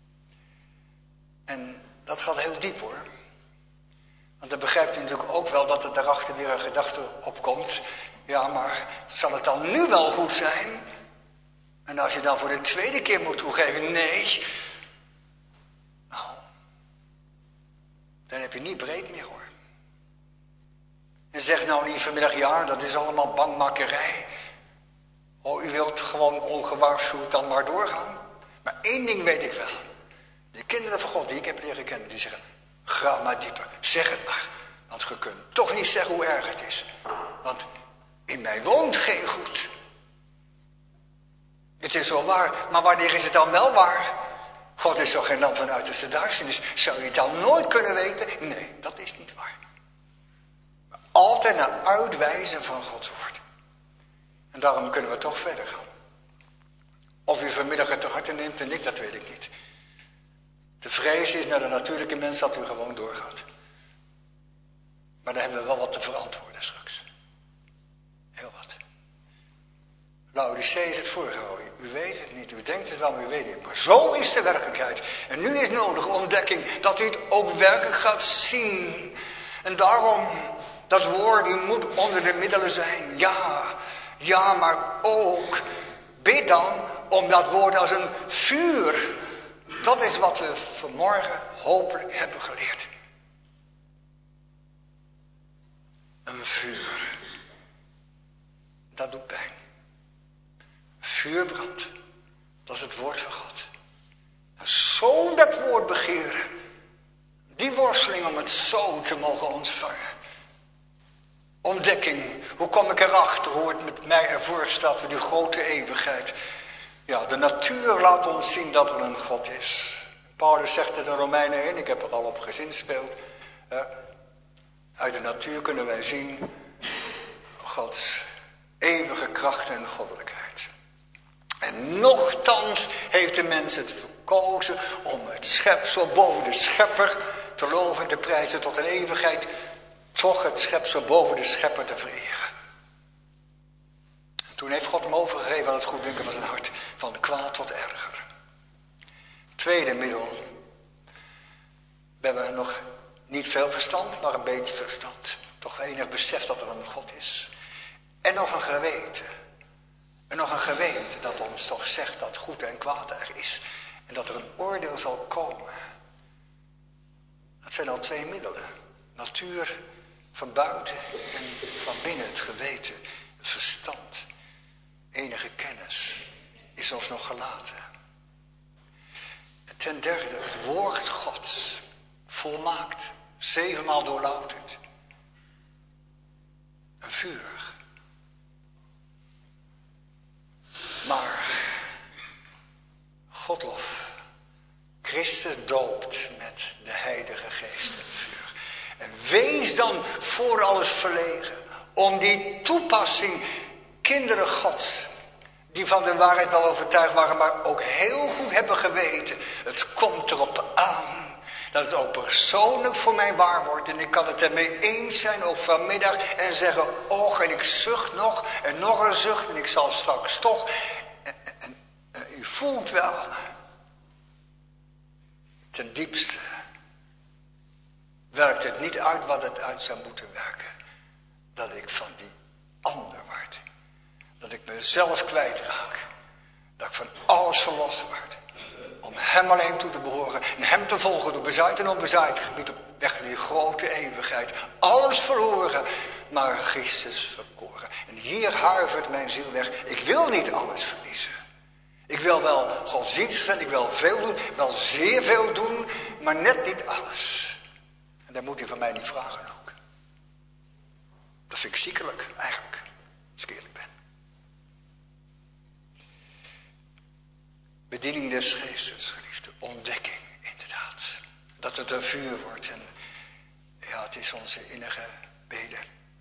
En dat gaat heel diep hoor. Want dan begrijpt u natuurlijk ook wel dat er daarachter weer een gedachte opkomt. Ja, maar zal het dan nu wel goed zijn? En als je dan voor de tweede keer moet toegeven, nee. Nou, dan heb je niet breed meer hoor. En zeg nou niet vanmiddag, ja, dat is allemaal bangmakerij. Oh, u wilt gewoon ongewaarschuwd dan maar doorgaan. Maar één ding weet ik wel. De kinderen van God die ik heb leren kennen, die zeggen, graaf maar dieper, zeg het maar. Want je kunt toch niet zeggen hoe erg het is. Want in mij woont geen goed. Het is wel waar, maar wanneer is het dan wel waar? God is toch geen lamp van uiterste duisternis. Zou je het dan nooit kunnen weten? Nee, dat is niet waar. Maar altijd naar uitwijzen van Gods woord. En daarom kunnen we toch verder gaan. Of u vanmiddag het te harte neemt en ik, dat weet ik niet. De vrees is naar de natuurlijke mens dat u gewoon doorgaat. Maar dan hebben we wel wat te verantwoorden straks. Heel wat. Laodicea is het voorgehouden. U weet het niet, u denkt het wel, maar u weet het niet. Maar zo is de werkelijkheid. En nu is nodig ontdekking dat u het ook werkelijk gaat zien. En daarom, dat woord, u moet onder de middelen zijn. Ja, ja, maar ook, bid dan om dat woord als een vuur. Dat is wat we vanmorgen hopelijk hebben geleerd. Een vuur. Dat doet pijn. Vuur brandt. Dat is het woord van God. En zo dat woord begeren. Die worsteling om het zo te mogen ontvangen. Ontdekking. Hoe kom ik erachter hoe het met mij ervoor staat voor die grote eeuwigheid. Ja, de natuur laat ons zien dat er een God is. Paulus zegt het in Romeinen één, ik heb er al op gezinspeeld. Uh, uit de natuur kunnen wij zien Gods eeuwige kracht en goddelijkheid. En nochtans heeft de mens het verkozen om het schepsel boven de schepper te loven en te prijzen tot een eeuwigheid. Toch het schepsel boven de schepper te vereren. Toen heeft God hem overgegeven aan het goeddunken van zijn hart. Van kwaad tot erger. Tweede middel. We hebben nog niet veel verstand, maar een beetje verstand. Toch enig besef dat er een God is. En nog een geweten. En nog een geweten dat ons toch zegt dat goed en kwaad er is. En dat er een oordeel zal komen. Dat zijn al twee middelen. Natuur van buiten en van binnen het geweten. Het verstand. Enige kennis is ons nog gelaten. Ten derde, het woord Gods. Volmaakt. Zevenmaal doorlouterd. Een vuur. Maar Godlof. Christus doopt met de Heilige Geest en vuur. En wees dan voor alles verlegen. Om die toepassing, kinderen Gods. Die van de waarheid wel overtuigd waren, maar ook heel goed hebben geweten. Het komt erop aan. Dat het ook persoonlijk voor mij waar wordt. En ik kan het ermee eens zijn, ook vanmiddag. En zeggen, och, en ik zucht nog. En nog een zucht. En ik zal straks toch. En, en voelt wel, ten diepste werkt het niet uit wat het uit zou moeten werken. Dat ik van die ander word. Dat ik mezelf kwijtraak. Dat ik van alles verlost word. Om hem alleen toe te behoren. En hem te volgen door bezaaid en onbezaaid gebied op weg naar die grote eeuwigheid. Alles verloren, maar Christus verkoren. En hier huivert mijn ziel weg. Ik wil niet alles verliezen. Ik wil wel godsdienstig zijn, ik wil veel doen, wel zeer veel doen, maar net niet alles. En dat moet u van mij niet vragen ook. Dat vind ik ziekelijk, eigenlijk, als ik eerlijk ben. Bediening des geestes, geliefde, ontdekking, inderdaad. Dat het een vuur wordt en ja, het is onze innige bede.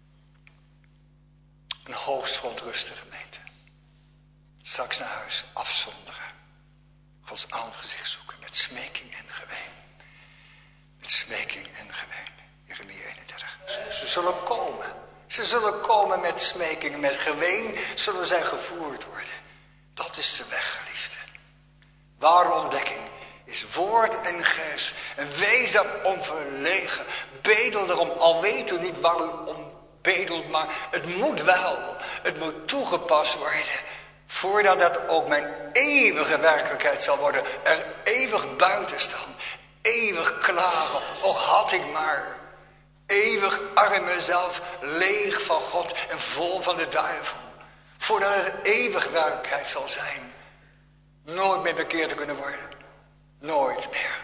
Een hoogst verontruste gemeente. Straks naar huis afzonderen. Gods aangezicht zoeken met smeking en geween. Met smeking en geween. Jeremia eenendertig. Ze zullen komen. Ze zullen komen met smeking en met geween zullen zij gevoerd worden. Dat is de weg, geliefde. Ware ontdekking is woord en geest. En wees daar onverlegen. Bedel erom, al weet u niet waar u om bedelt, maar het moet wel. Het moet toegepast worden. Voordat dat ook mijn eeuwige werkelijkheid zal worden. Er eeuwig buiten staan. Eeuwig klagen. Och had ik maar. Eeuwig arm mezelf. Leeg van God en vol van de duivel. Voordat het eeuwig werkelijkheid zal zijn. Nooit meer bekeerd te kunnen worden. Nooit meer.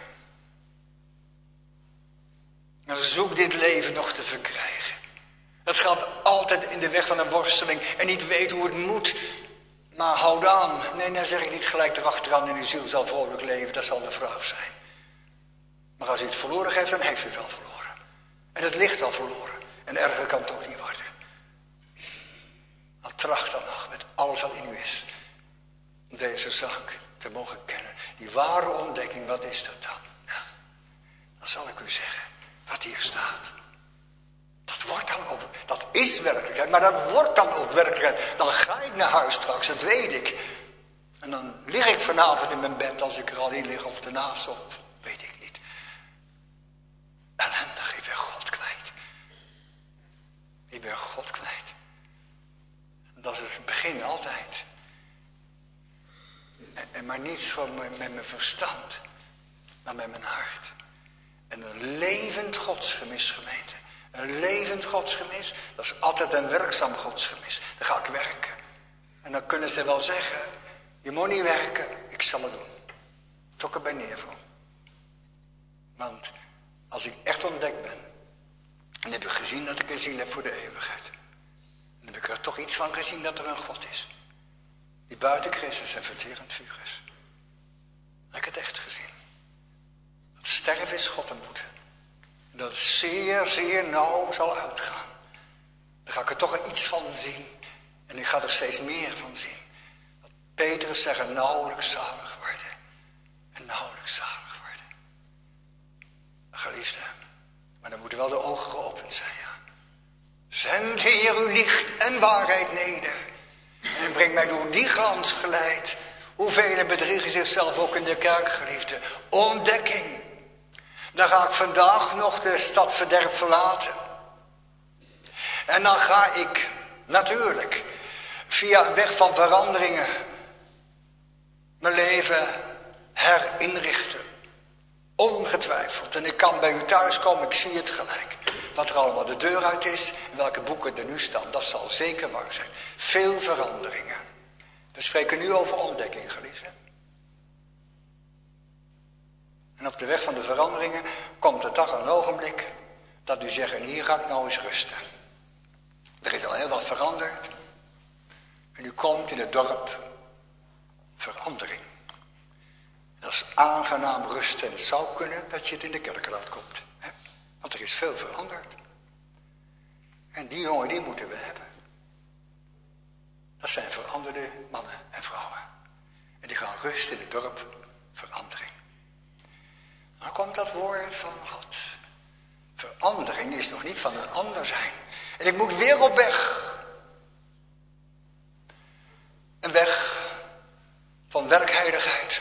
En zoek dit leven nog te verkrijgen. Het gaat altijd in de weg van een worsteling. En niet weet hoe het moet. Maar houd aan. Nee, dan zeg ik niet gelijk erachteraan in uw ziel zal vrolijk leven. Dat zal de vraag zijn. Maar als u het verloren heeft, dan heeft u het al verloren. En het ligt al verloren. En erger kan het ook niet worden. Maar tracht dan nog met alles wat in u is. Om deze zaak te mogen kennen. Die ware ontdekking, wat is dat dan? Nou, dan zal ik u zeggen wat hier staat. Dat wordt dan ook, dat is werkelijkheid, maar dat wordt dan ook werkelijkheid. Dan ga ik naar huis straks, dat weet ik. En dan lig ik vanavond in mijn bed als ik er al in lig of ernaast of weet ik niet. Ellendig, ik ben God kwijt. Ik ben God kwijt. Dat is het begin altijd. En, en maar niet van met mijn verstand, maar met mijn hart. En een levend godsgemis, gemeente. Een levend godsgemis, dat is altijd een werkzaam godsgemis. Dan ga ik werken. En dan kunnen ze wel zeggen, je moet niet werken, ik zal het doen. Toch erbij neer voor. Want als ik echt ontdekt ben, dan heb ik gezien dat ik een ziel heb voor de eeuwigheid. Dan heb ik er toch iets van gezien dat er een God is. Die buiten Christus en verterend vuur is. Dan heb ik het echt gezien. Dat sterven is God en boete. En dat het zeer, zeer nauw zal uitgaan. Dan ga ik er toch iets van zien. En ik ga er steeds meer van zien. Dat Petrus zeggen, nauwelijks zalig worden. En nauwelijks zalig worden. Geliefde, maar dan moeten wel de ogen geopend zijn, ja. Zend, Heer, uw licht en waarheid neder. En breng mij door die glans geleid. Hoeveel bedriegen zichzelf ook in de kerk, geliefde. Ontdekking. Dan ga ik vandaag nog de stad verderf verlaten. En dan ga ik natuurlijk via een weg van veranderingen mijn leven herinrichten. Ongetwijfeld. En ik kan bij u thuiskomen, ik zie het gelijk. Wat er allemaal de deur uit is en welke boeken er nu staan, dat zal zeker waar zijn. Veel veranderingen. We spreken nu over ontdekking, geliefde. En op de weg van de veranderingen komt er toch een ogenblik dat u zegt, en hier ga ik nou eens rusten. Er is al heel wat veranderd. En u komt in het dorp verandering. Dat is aangenaam rusten. En het zou kunnen dat je het in de kerkenraad komt. Hè? Want er is veel veranderd. En die jongen, die moeten we hebben. Dat zijn veranderde mannen en vrouwen. En die gaan rusten in het dorp verandering. Dan komt dat woord van God. Verandering is nog niet van een ander zijn. En ik moet weer op weg. Een weg van werkheiligheid.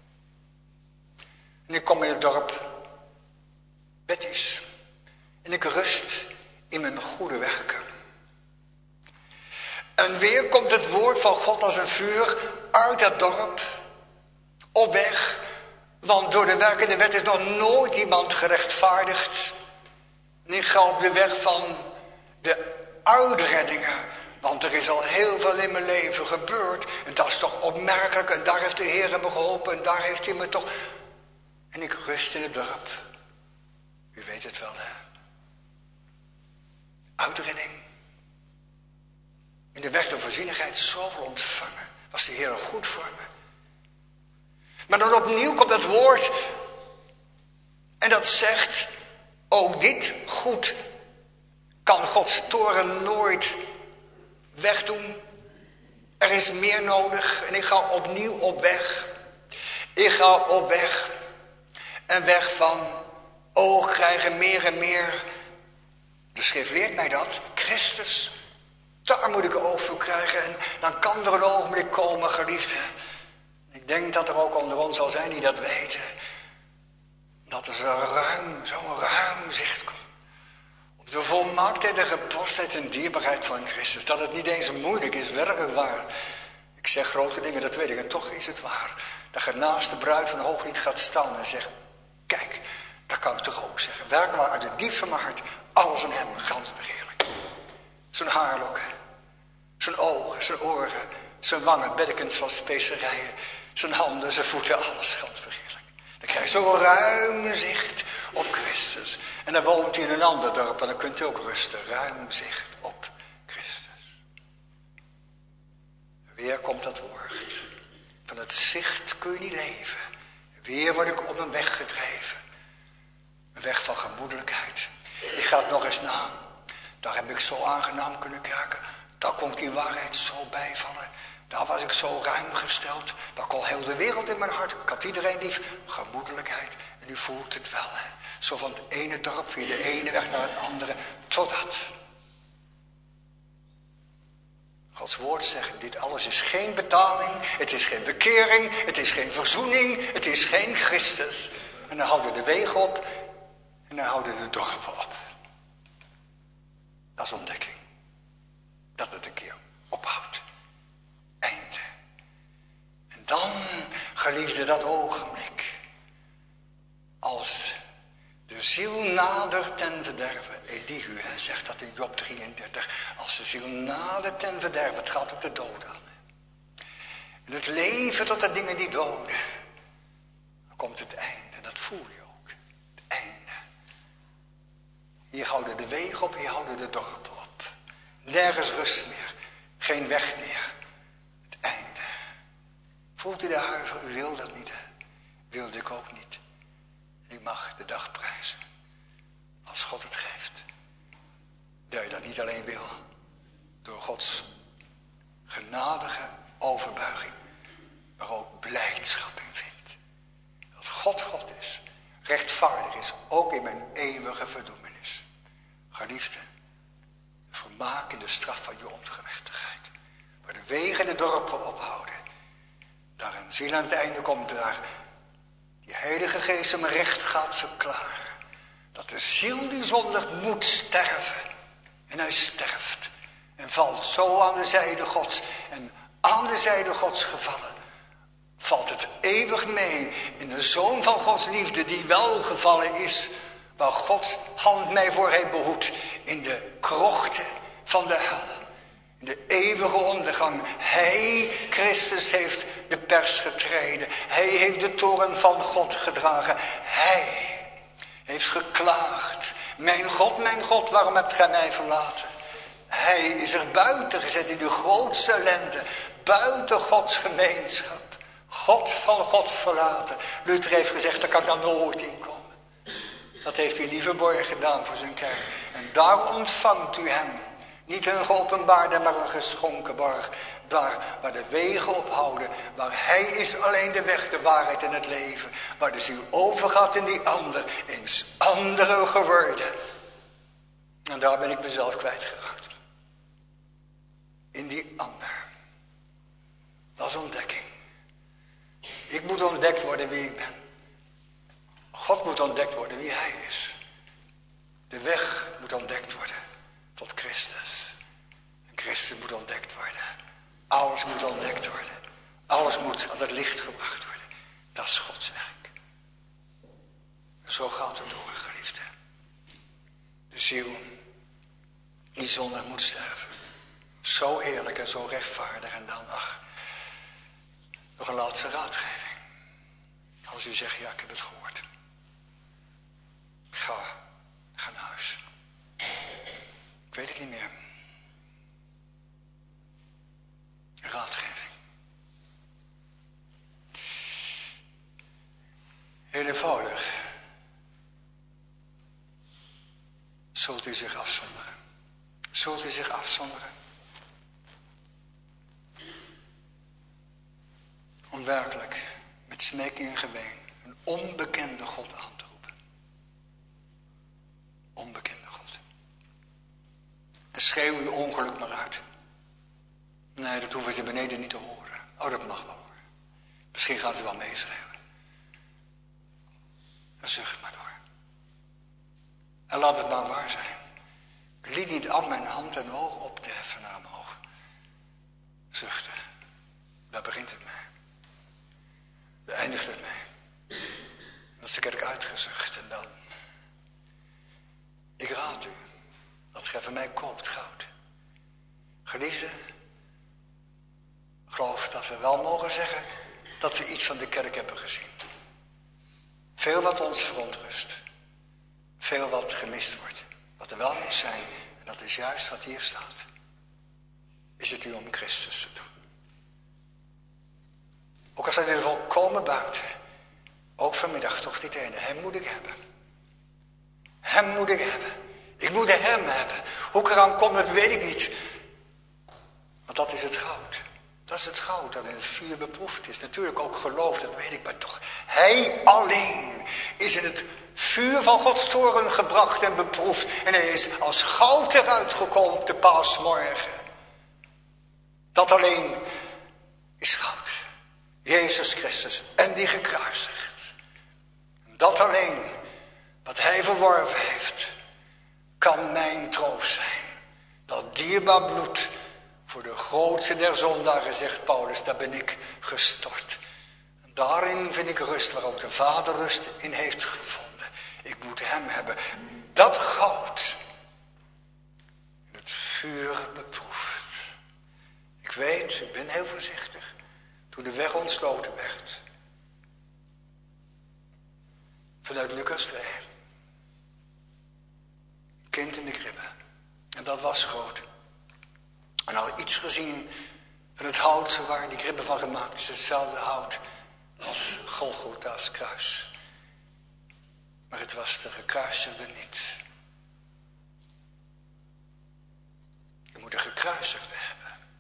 En ik kom in het dorp Betties. En ik rust in mijn goede werken. En weer komt het woord van God als een vuur uit het dorp. Op weg. Want door de werkende wet is nog nooit iemand gerechtvaardigd. En ik ga op de weg van de uitreddingen. Want er is al heel veel in mijn leven gebeurd. En dat is toch opmerkelijk. En daar heeft de Heer me geholpen. En daar heeft hij me toch... En ik rust in het dorp. U weet het wel, hè? Uitredding. In de weg der voorzienigheid zoveel ontvangen. Was de Heer goed voor me. Maar dan opnieuw komt het woord. En dat zegt... Ook dit goed kan Gods toorn nooit wegdoen. Er is meer nodig. En ik ga opnieuw op weg. Ik ga op weg. En weg van oog krijgen meer en meer. De schrift leert mij dat. Christus. Daar moet ik oog voor krijgen. En dan kan er een ogenblik komen, geliefde. Ik denk dat er ook onder ons zal zijn die dat weten. Dat er zo ruim, zo'n ruim zicht komt. Op de volmaaktheid en gepastheid en dierbaarheid van Christus. Dat het niet eens moeilijk is, werkelijk waar. Ik zeg grote dingen, dat weet ik. En toch is het waar. Dat je naast de bruid van Hooglied gaat staan en zegt... Kijk, dat kan ik toch ook zeggen. Werkelijk waar, uit het diep van mijn hart. Alles aan hem, gans begeerlijk. Zijn haarlokken. Zijn ogen, zijn oren. Zijn wangen, beddekens van specerijen. Zijn handen, zijn voeten, alles gans begeerlijk. Dan krijg je zo'n ruim zicht op Christus. En dan woont hij in een ander dorp en dan kunt u ook rusten. Ruim zicht op Christus. Weer komt dat woord. Van het zicht kun je niet leven. Weer word ik op een weg gedreven. Een weg van gemoedelijkheid. Ik ga het nog eens na. Daar heb ik zo aangenaam kunnen kijken. Daar komt die waarheid zo bijvallen. Daar was ik zo ruim gesteld. Daar kon heel de wereld in mijn hart. Ik had iedereen lief. Gemoedelijkheid. En u voelt het wel. Hè? Zo van het ene dorp via de ene weg naar het andere. Totdat. Gods woord zegt. Dit alles is geen betaling. Het is geen bekering. Het is geen verzoening. Het is geen Christus. En dan houden de wegen op. En dan houden de dorpen op. Dat is ontdekking. Dat het een keer ophoudt. Einde. En dan, geliefde, dat ogenblik. Als de ziel nadert ten verderven. Elihu hè, zegt dat in Job drieëndertig. Als de ziel nadert ten verderven. Het gaat op de dood aan. Hè. En het leven tot de dingen die doden. Dan komt het einde. Dat voel je ook. Het einde. Hier houden de wegen op. Hier houden de dorpen op. Nergens rust meer. Geen weg meer. Het einde. Voelt u de huiver? U wil dat niet, hè? Wilde ik ook niet. Ik mag de dag prijzen. Als God het geeft. Dat je dat niet alleen wil. Door Gods genadige overbuiging. Maar ook blijdschap in vindt. Dat God God is. Rechtvaardig is. Ook in mijn eeuwige verdoemenis. Geliefde. Vermaak in de straf van je ongerechtigheid. Waar de wegen de dorpen ophouden. Daar een ziel aan het einde komt. Daar die Heilige Geest hem recht gaat verklaren. Dat de ziel die zondigt moet sterven. En hij sterft. En valt zo aan de zijde Gods. En aan de zijde Gods gevallen. Valt het eeuwig mee in de Zoon van Gods liefde die wel gevallen is. Waar Gods hand mij voor heeft behoed. In de krochten van de hel. In de eeuwige ondergang. Hij, Christus, heeft de pers getreden. Hij heeft de toorn van God gedragen. Hij heeft geklaagd. Mijn God, mijn God, waarom hebt gij mij verlaten? Hij is er buiten gezet in de grootste ellende. Buiten Gods gemeenschap. God van God verlaten. Luther heeft gezegd, daar kan ik dan nooit in komen. Dat heeft hij Lieverborg gedaan voor zijn kerk. En daar ontvangt u hem. Niet een geopenbaarde, maar een geschonken borg. Daar waar de wegen ophouden. Waar hij is alleen de weg, de waarheid en het leven. Waar de ziel overgaat in die ander. Eens andere geworden. En daar ben ik mezelf kwijtgeraakt. In die ander. Dat is ontdekking. Ik moet ontdekt worden wie ik ben. God moet ontdekt worden wie hij is. De weg moet ontdekt worden tot Christus. En Christus moet ontdekt worden. Alles moet ontdekt worden. Alles moet aan het licht gebracht worden. Dat is Gods werk. En zo gaat het door, geliefde. De ziel die zondig moet sterven. Zo heerlijk en zo rechtvaardig. En dan, ach, nog een laatste raadgeving. Als u zegt, ja, ik heb het gehoord. Ga, ga naar huis. Ik weet het niet meer. Een raadgeving. Heel eenvoudig. Zult u zich afzonderen. Zult u zich afzonderen. Om werkelijk met smeking en geween een onbekende God aan te roepen. Onbekende God. En schreeuw uw ongeluk maar uit. Nee, dat hoeven ze beneden niet te horen. Oh, dat mag wel hoor. Misschien gaan ze wel meeschreeuwen. En zucht maar door. En laat het maar waar zijn. Ik liet niet af mijn hand en oog op te heffen naar omhoog. Zuchten. Daar begint het mee. Daar eindigt het mee. Dat is de kerk uitgezucht en dan. Ik raad u. Dat gij van mij koopt goud. Geliefde. Geloof dat we wel mogen zeggen dat we iets van de kerk hebben gezien. Veel wat ons verontrust. Veel wat gemist wordt. Wat er wel moet zijn. En dat is juist wat hier staat. Is het u om Christus te doen. Ook al zijn we er volkomen buiten. Ook vanmiddag toch dit ene. Hem moet ik hebben. Hem moet ik hebben. Ik moet hem hebben. Hoe ik eraan kom, dat weet ik niet. Want dat is het goud. Dat is het goud dat in het vuur beproefd is. Natuurlijk ook geloof, dat weet ik maar toch. Hij alleen is in het vuur van Gods toren gebracht en beproefd. En hij is als goud eruit gekomen op de paasmorgen. Dat alleen is goud. Jezus Christus en die gekruisigd. Dat alleen, wat hij verworven heeft, kan mijn troost zijn. Dat dierbaar bloed voor de grootste der zondaren, zegt Paulus, daar ben ik gestort. En daarin vind ik rust, waar ook de Vader rust in heeft gevonden. Ik moet hem hebben. Dat goud in het vuur beproefd. Ik weet, ik ben heel voorzichtig. Toen de weg ontsloten werd. Vanuit Lucas twee. Kind in de kribbe. En dat was groot. En al iets gezien van het hout waar die kribbe van gemaakt is. Hetzelfde hout als Golgotha's kruis. Maar het was de gekruisigde niet. Je moet de gekruisigde hebben.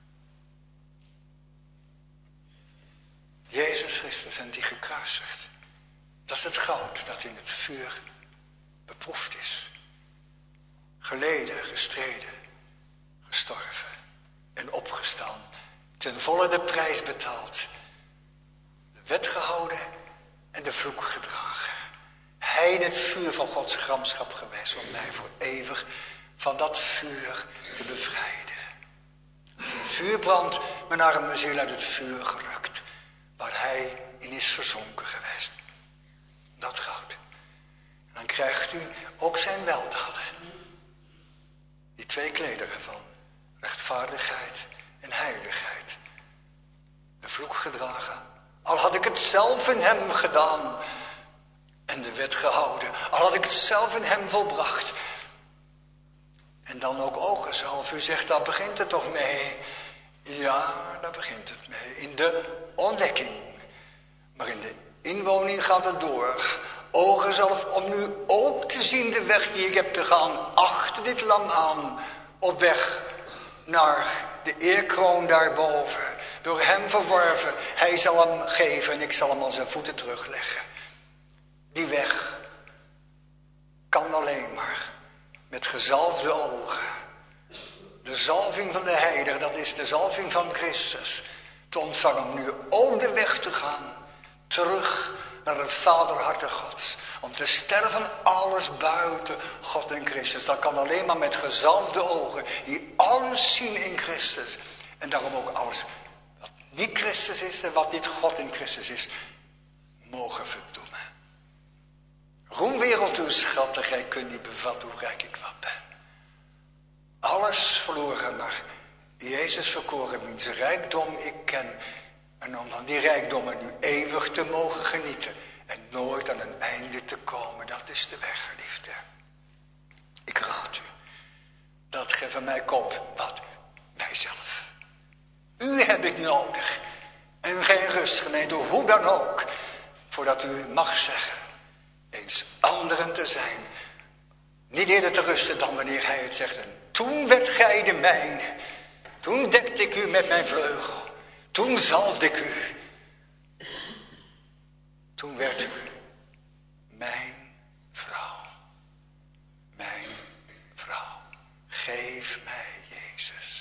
Jezus Christus en die gekruisigd. Dat is het goud dat in het vuur beproefd is. Geleden, gestreden, gestorven en opgestaan. Ten volle de prijs betaald. De wet gehouden en de vloek gedragen. Hij in het vuur van Gods gramschap geweest om mij voor eeuwig van dat vuur te bevrijden. Als een vuurbrand me naar een ziel uit het vuur gerukt. Waar hij in is verzonken geweest. Dat goud. En dan krijgt u ook zijn weldaden. Die twee klederen van rechtvaardigheid en heiligheid. De vloek gedragen. Al had ik het zelf in hem gedaan. En de wet gehouden. Al had ik het zelf in hem volbracht. En dan ook ogen zelf. U zegt, daar begint het toch mee. Ja, daar begint het mee. In de ontdekking. Maar in de inwoning gaat het door. Ogen zelf om nu ook te zien de weg die ik heb te gaan. Achter dit lam aan. Op weg naar de eerkroon daarboven. Door hem verworven. Hij zal hem geven en ik zal hem aan zijn voeten terugleggen. Die weg kan alleen maar met gezalfde ogen. De zalving van de heilige, dat is de zalving van Christus. Te ontvangen om nu ook de weg te gaan Terug naar het vaderharte Gods. Om te sterven alles buiten God en Christus. Dat kan alleen maar met gezalfde ogen. Die alles zien in Christus. En daarom ook alles wat niet Christus is en wat niet God in Christus is. Mogen verdoemen. Roem wereld uw schatten, gij kunt niet bevatten hoe rijk ik wat ben. Alles verloren, maar Jezus verkoren, wiens rijkdom ik ken. En om van die rijkdommen nu eeuwig te mogen genieten. En nooit aan een einde te komen, dat is de weg, geliefde. Ik raad u, dat gij van mij koopt, wat? Mijzelf. U heb ik nodig. En geen rust, gemeente, hoe dan ook. Voordat u mag zeggen, eens anderen te zijn. Niet eerder te rusten dan wanneer hij het zegt. En toen werd gij de mijne. Toen dekte ik u met mijn vleugel. Toen zalfde ik u. Toen werd u mijn vrouw. Mijn vrouw. Geef mij Jezus.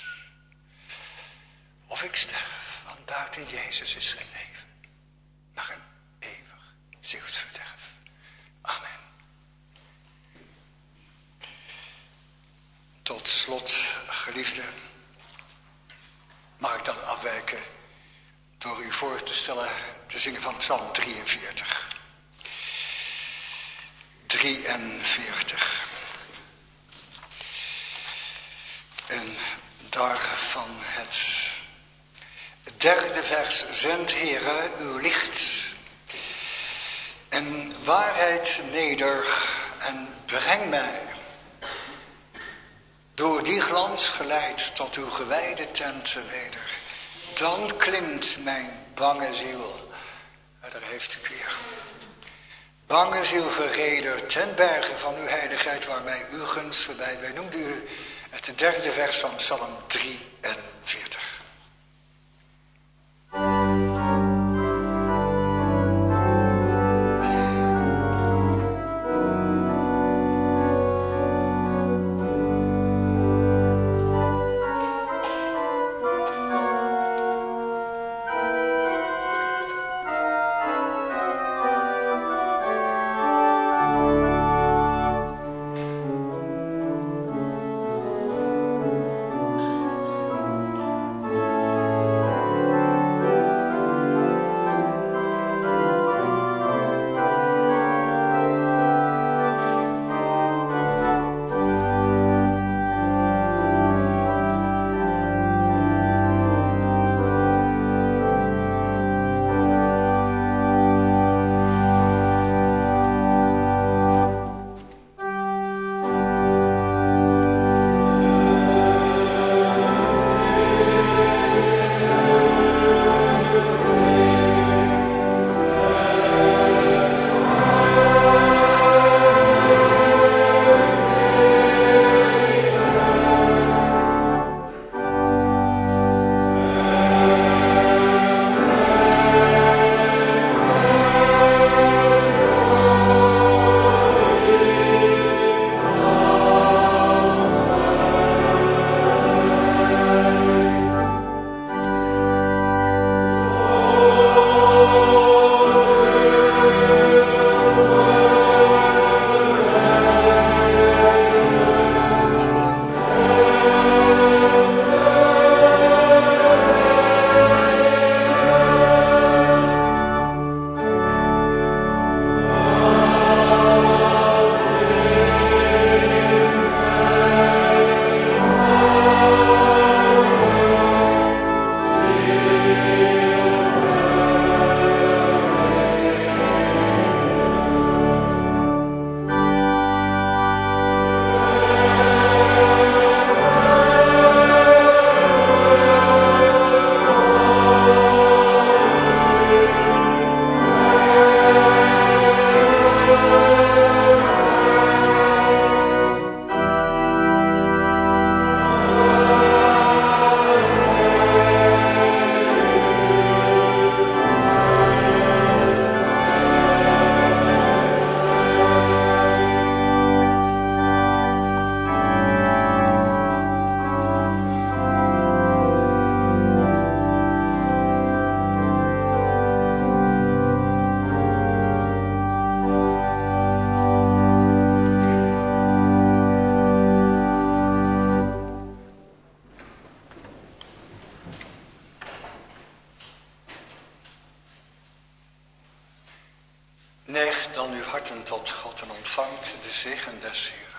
Of ik sterf, want buiten Jezus is geen leven. Maar een eeuwig zielsverderf. Amen. Tot slot, geliefde, mag ik dan afwijken door u voor te stellen te zingen van Psalm drieënveertig. drieënveertig. En daarvan het derde vers. Zend, Heere, uw licht en waarheid neder en breng mij door die glans geleid tot uw gewijde tent weder. Dan klimt mijn bange ziel. Ja, daar heeft u het weer. Bange ziel verreder ten berge van uw heiligheid, waar mij uw gunst voorbij. Wij noemden u het derde vers van Psalm drieënveertig. bidden tot God en ontvangt de zegen des Heeren.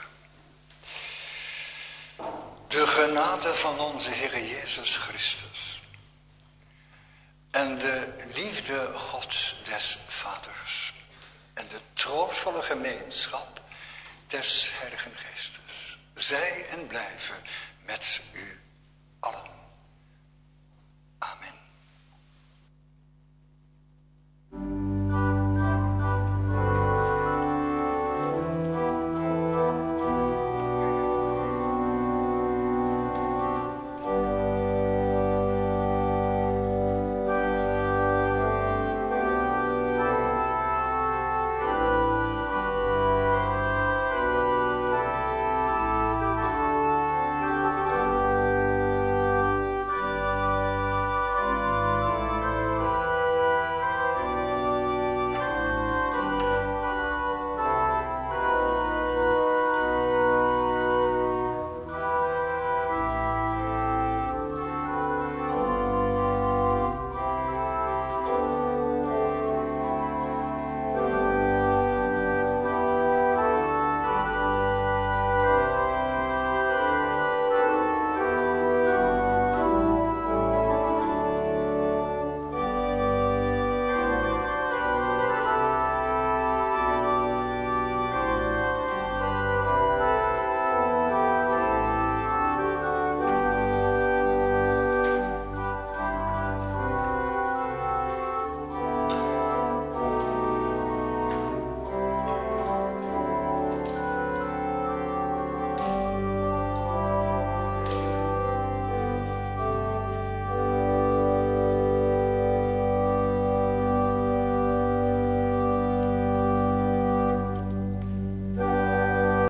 De genade van onze Heer Jezus Christus en de liefde Gods des Vaders en de troostvolle gemeenschap des Heiligen Geestes zij en blijven met u allen.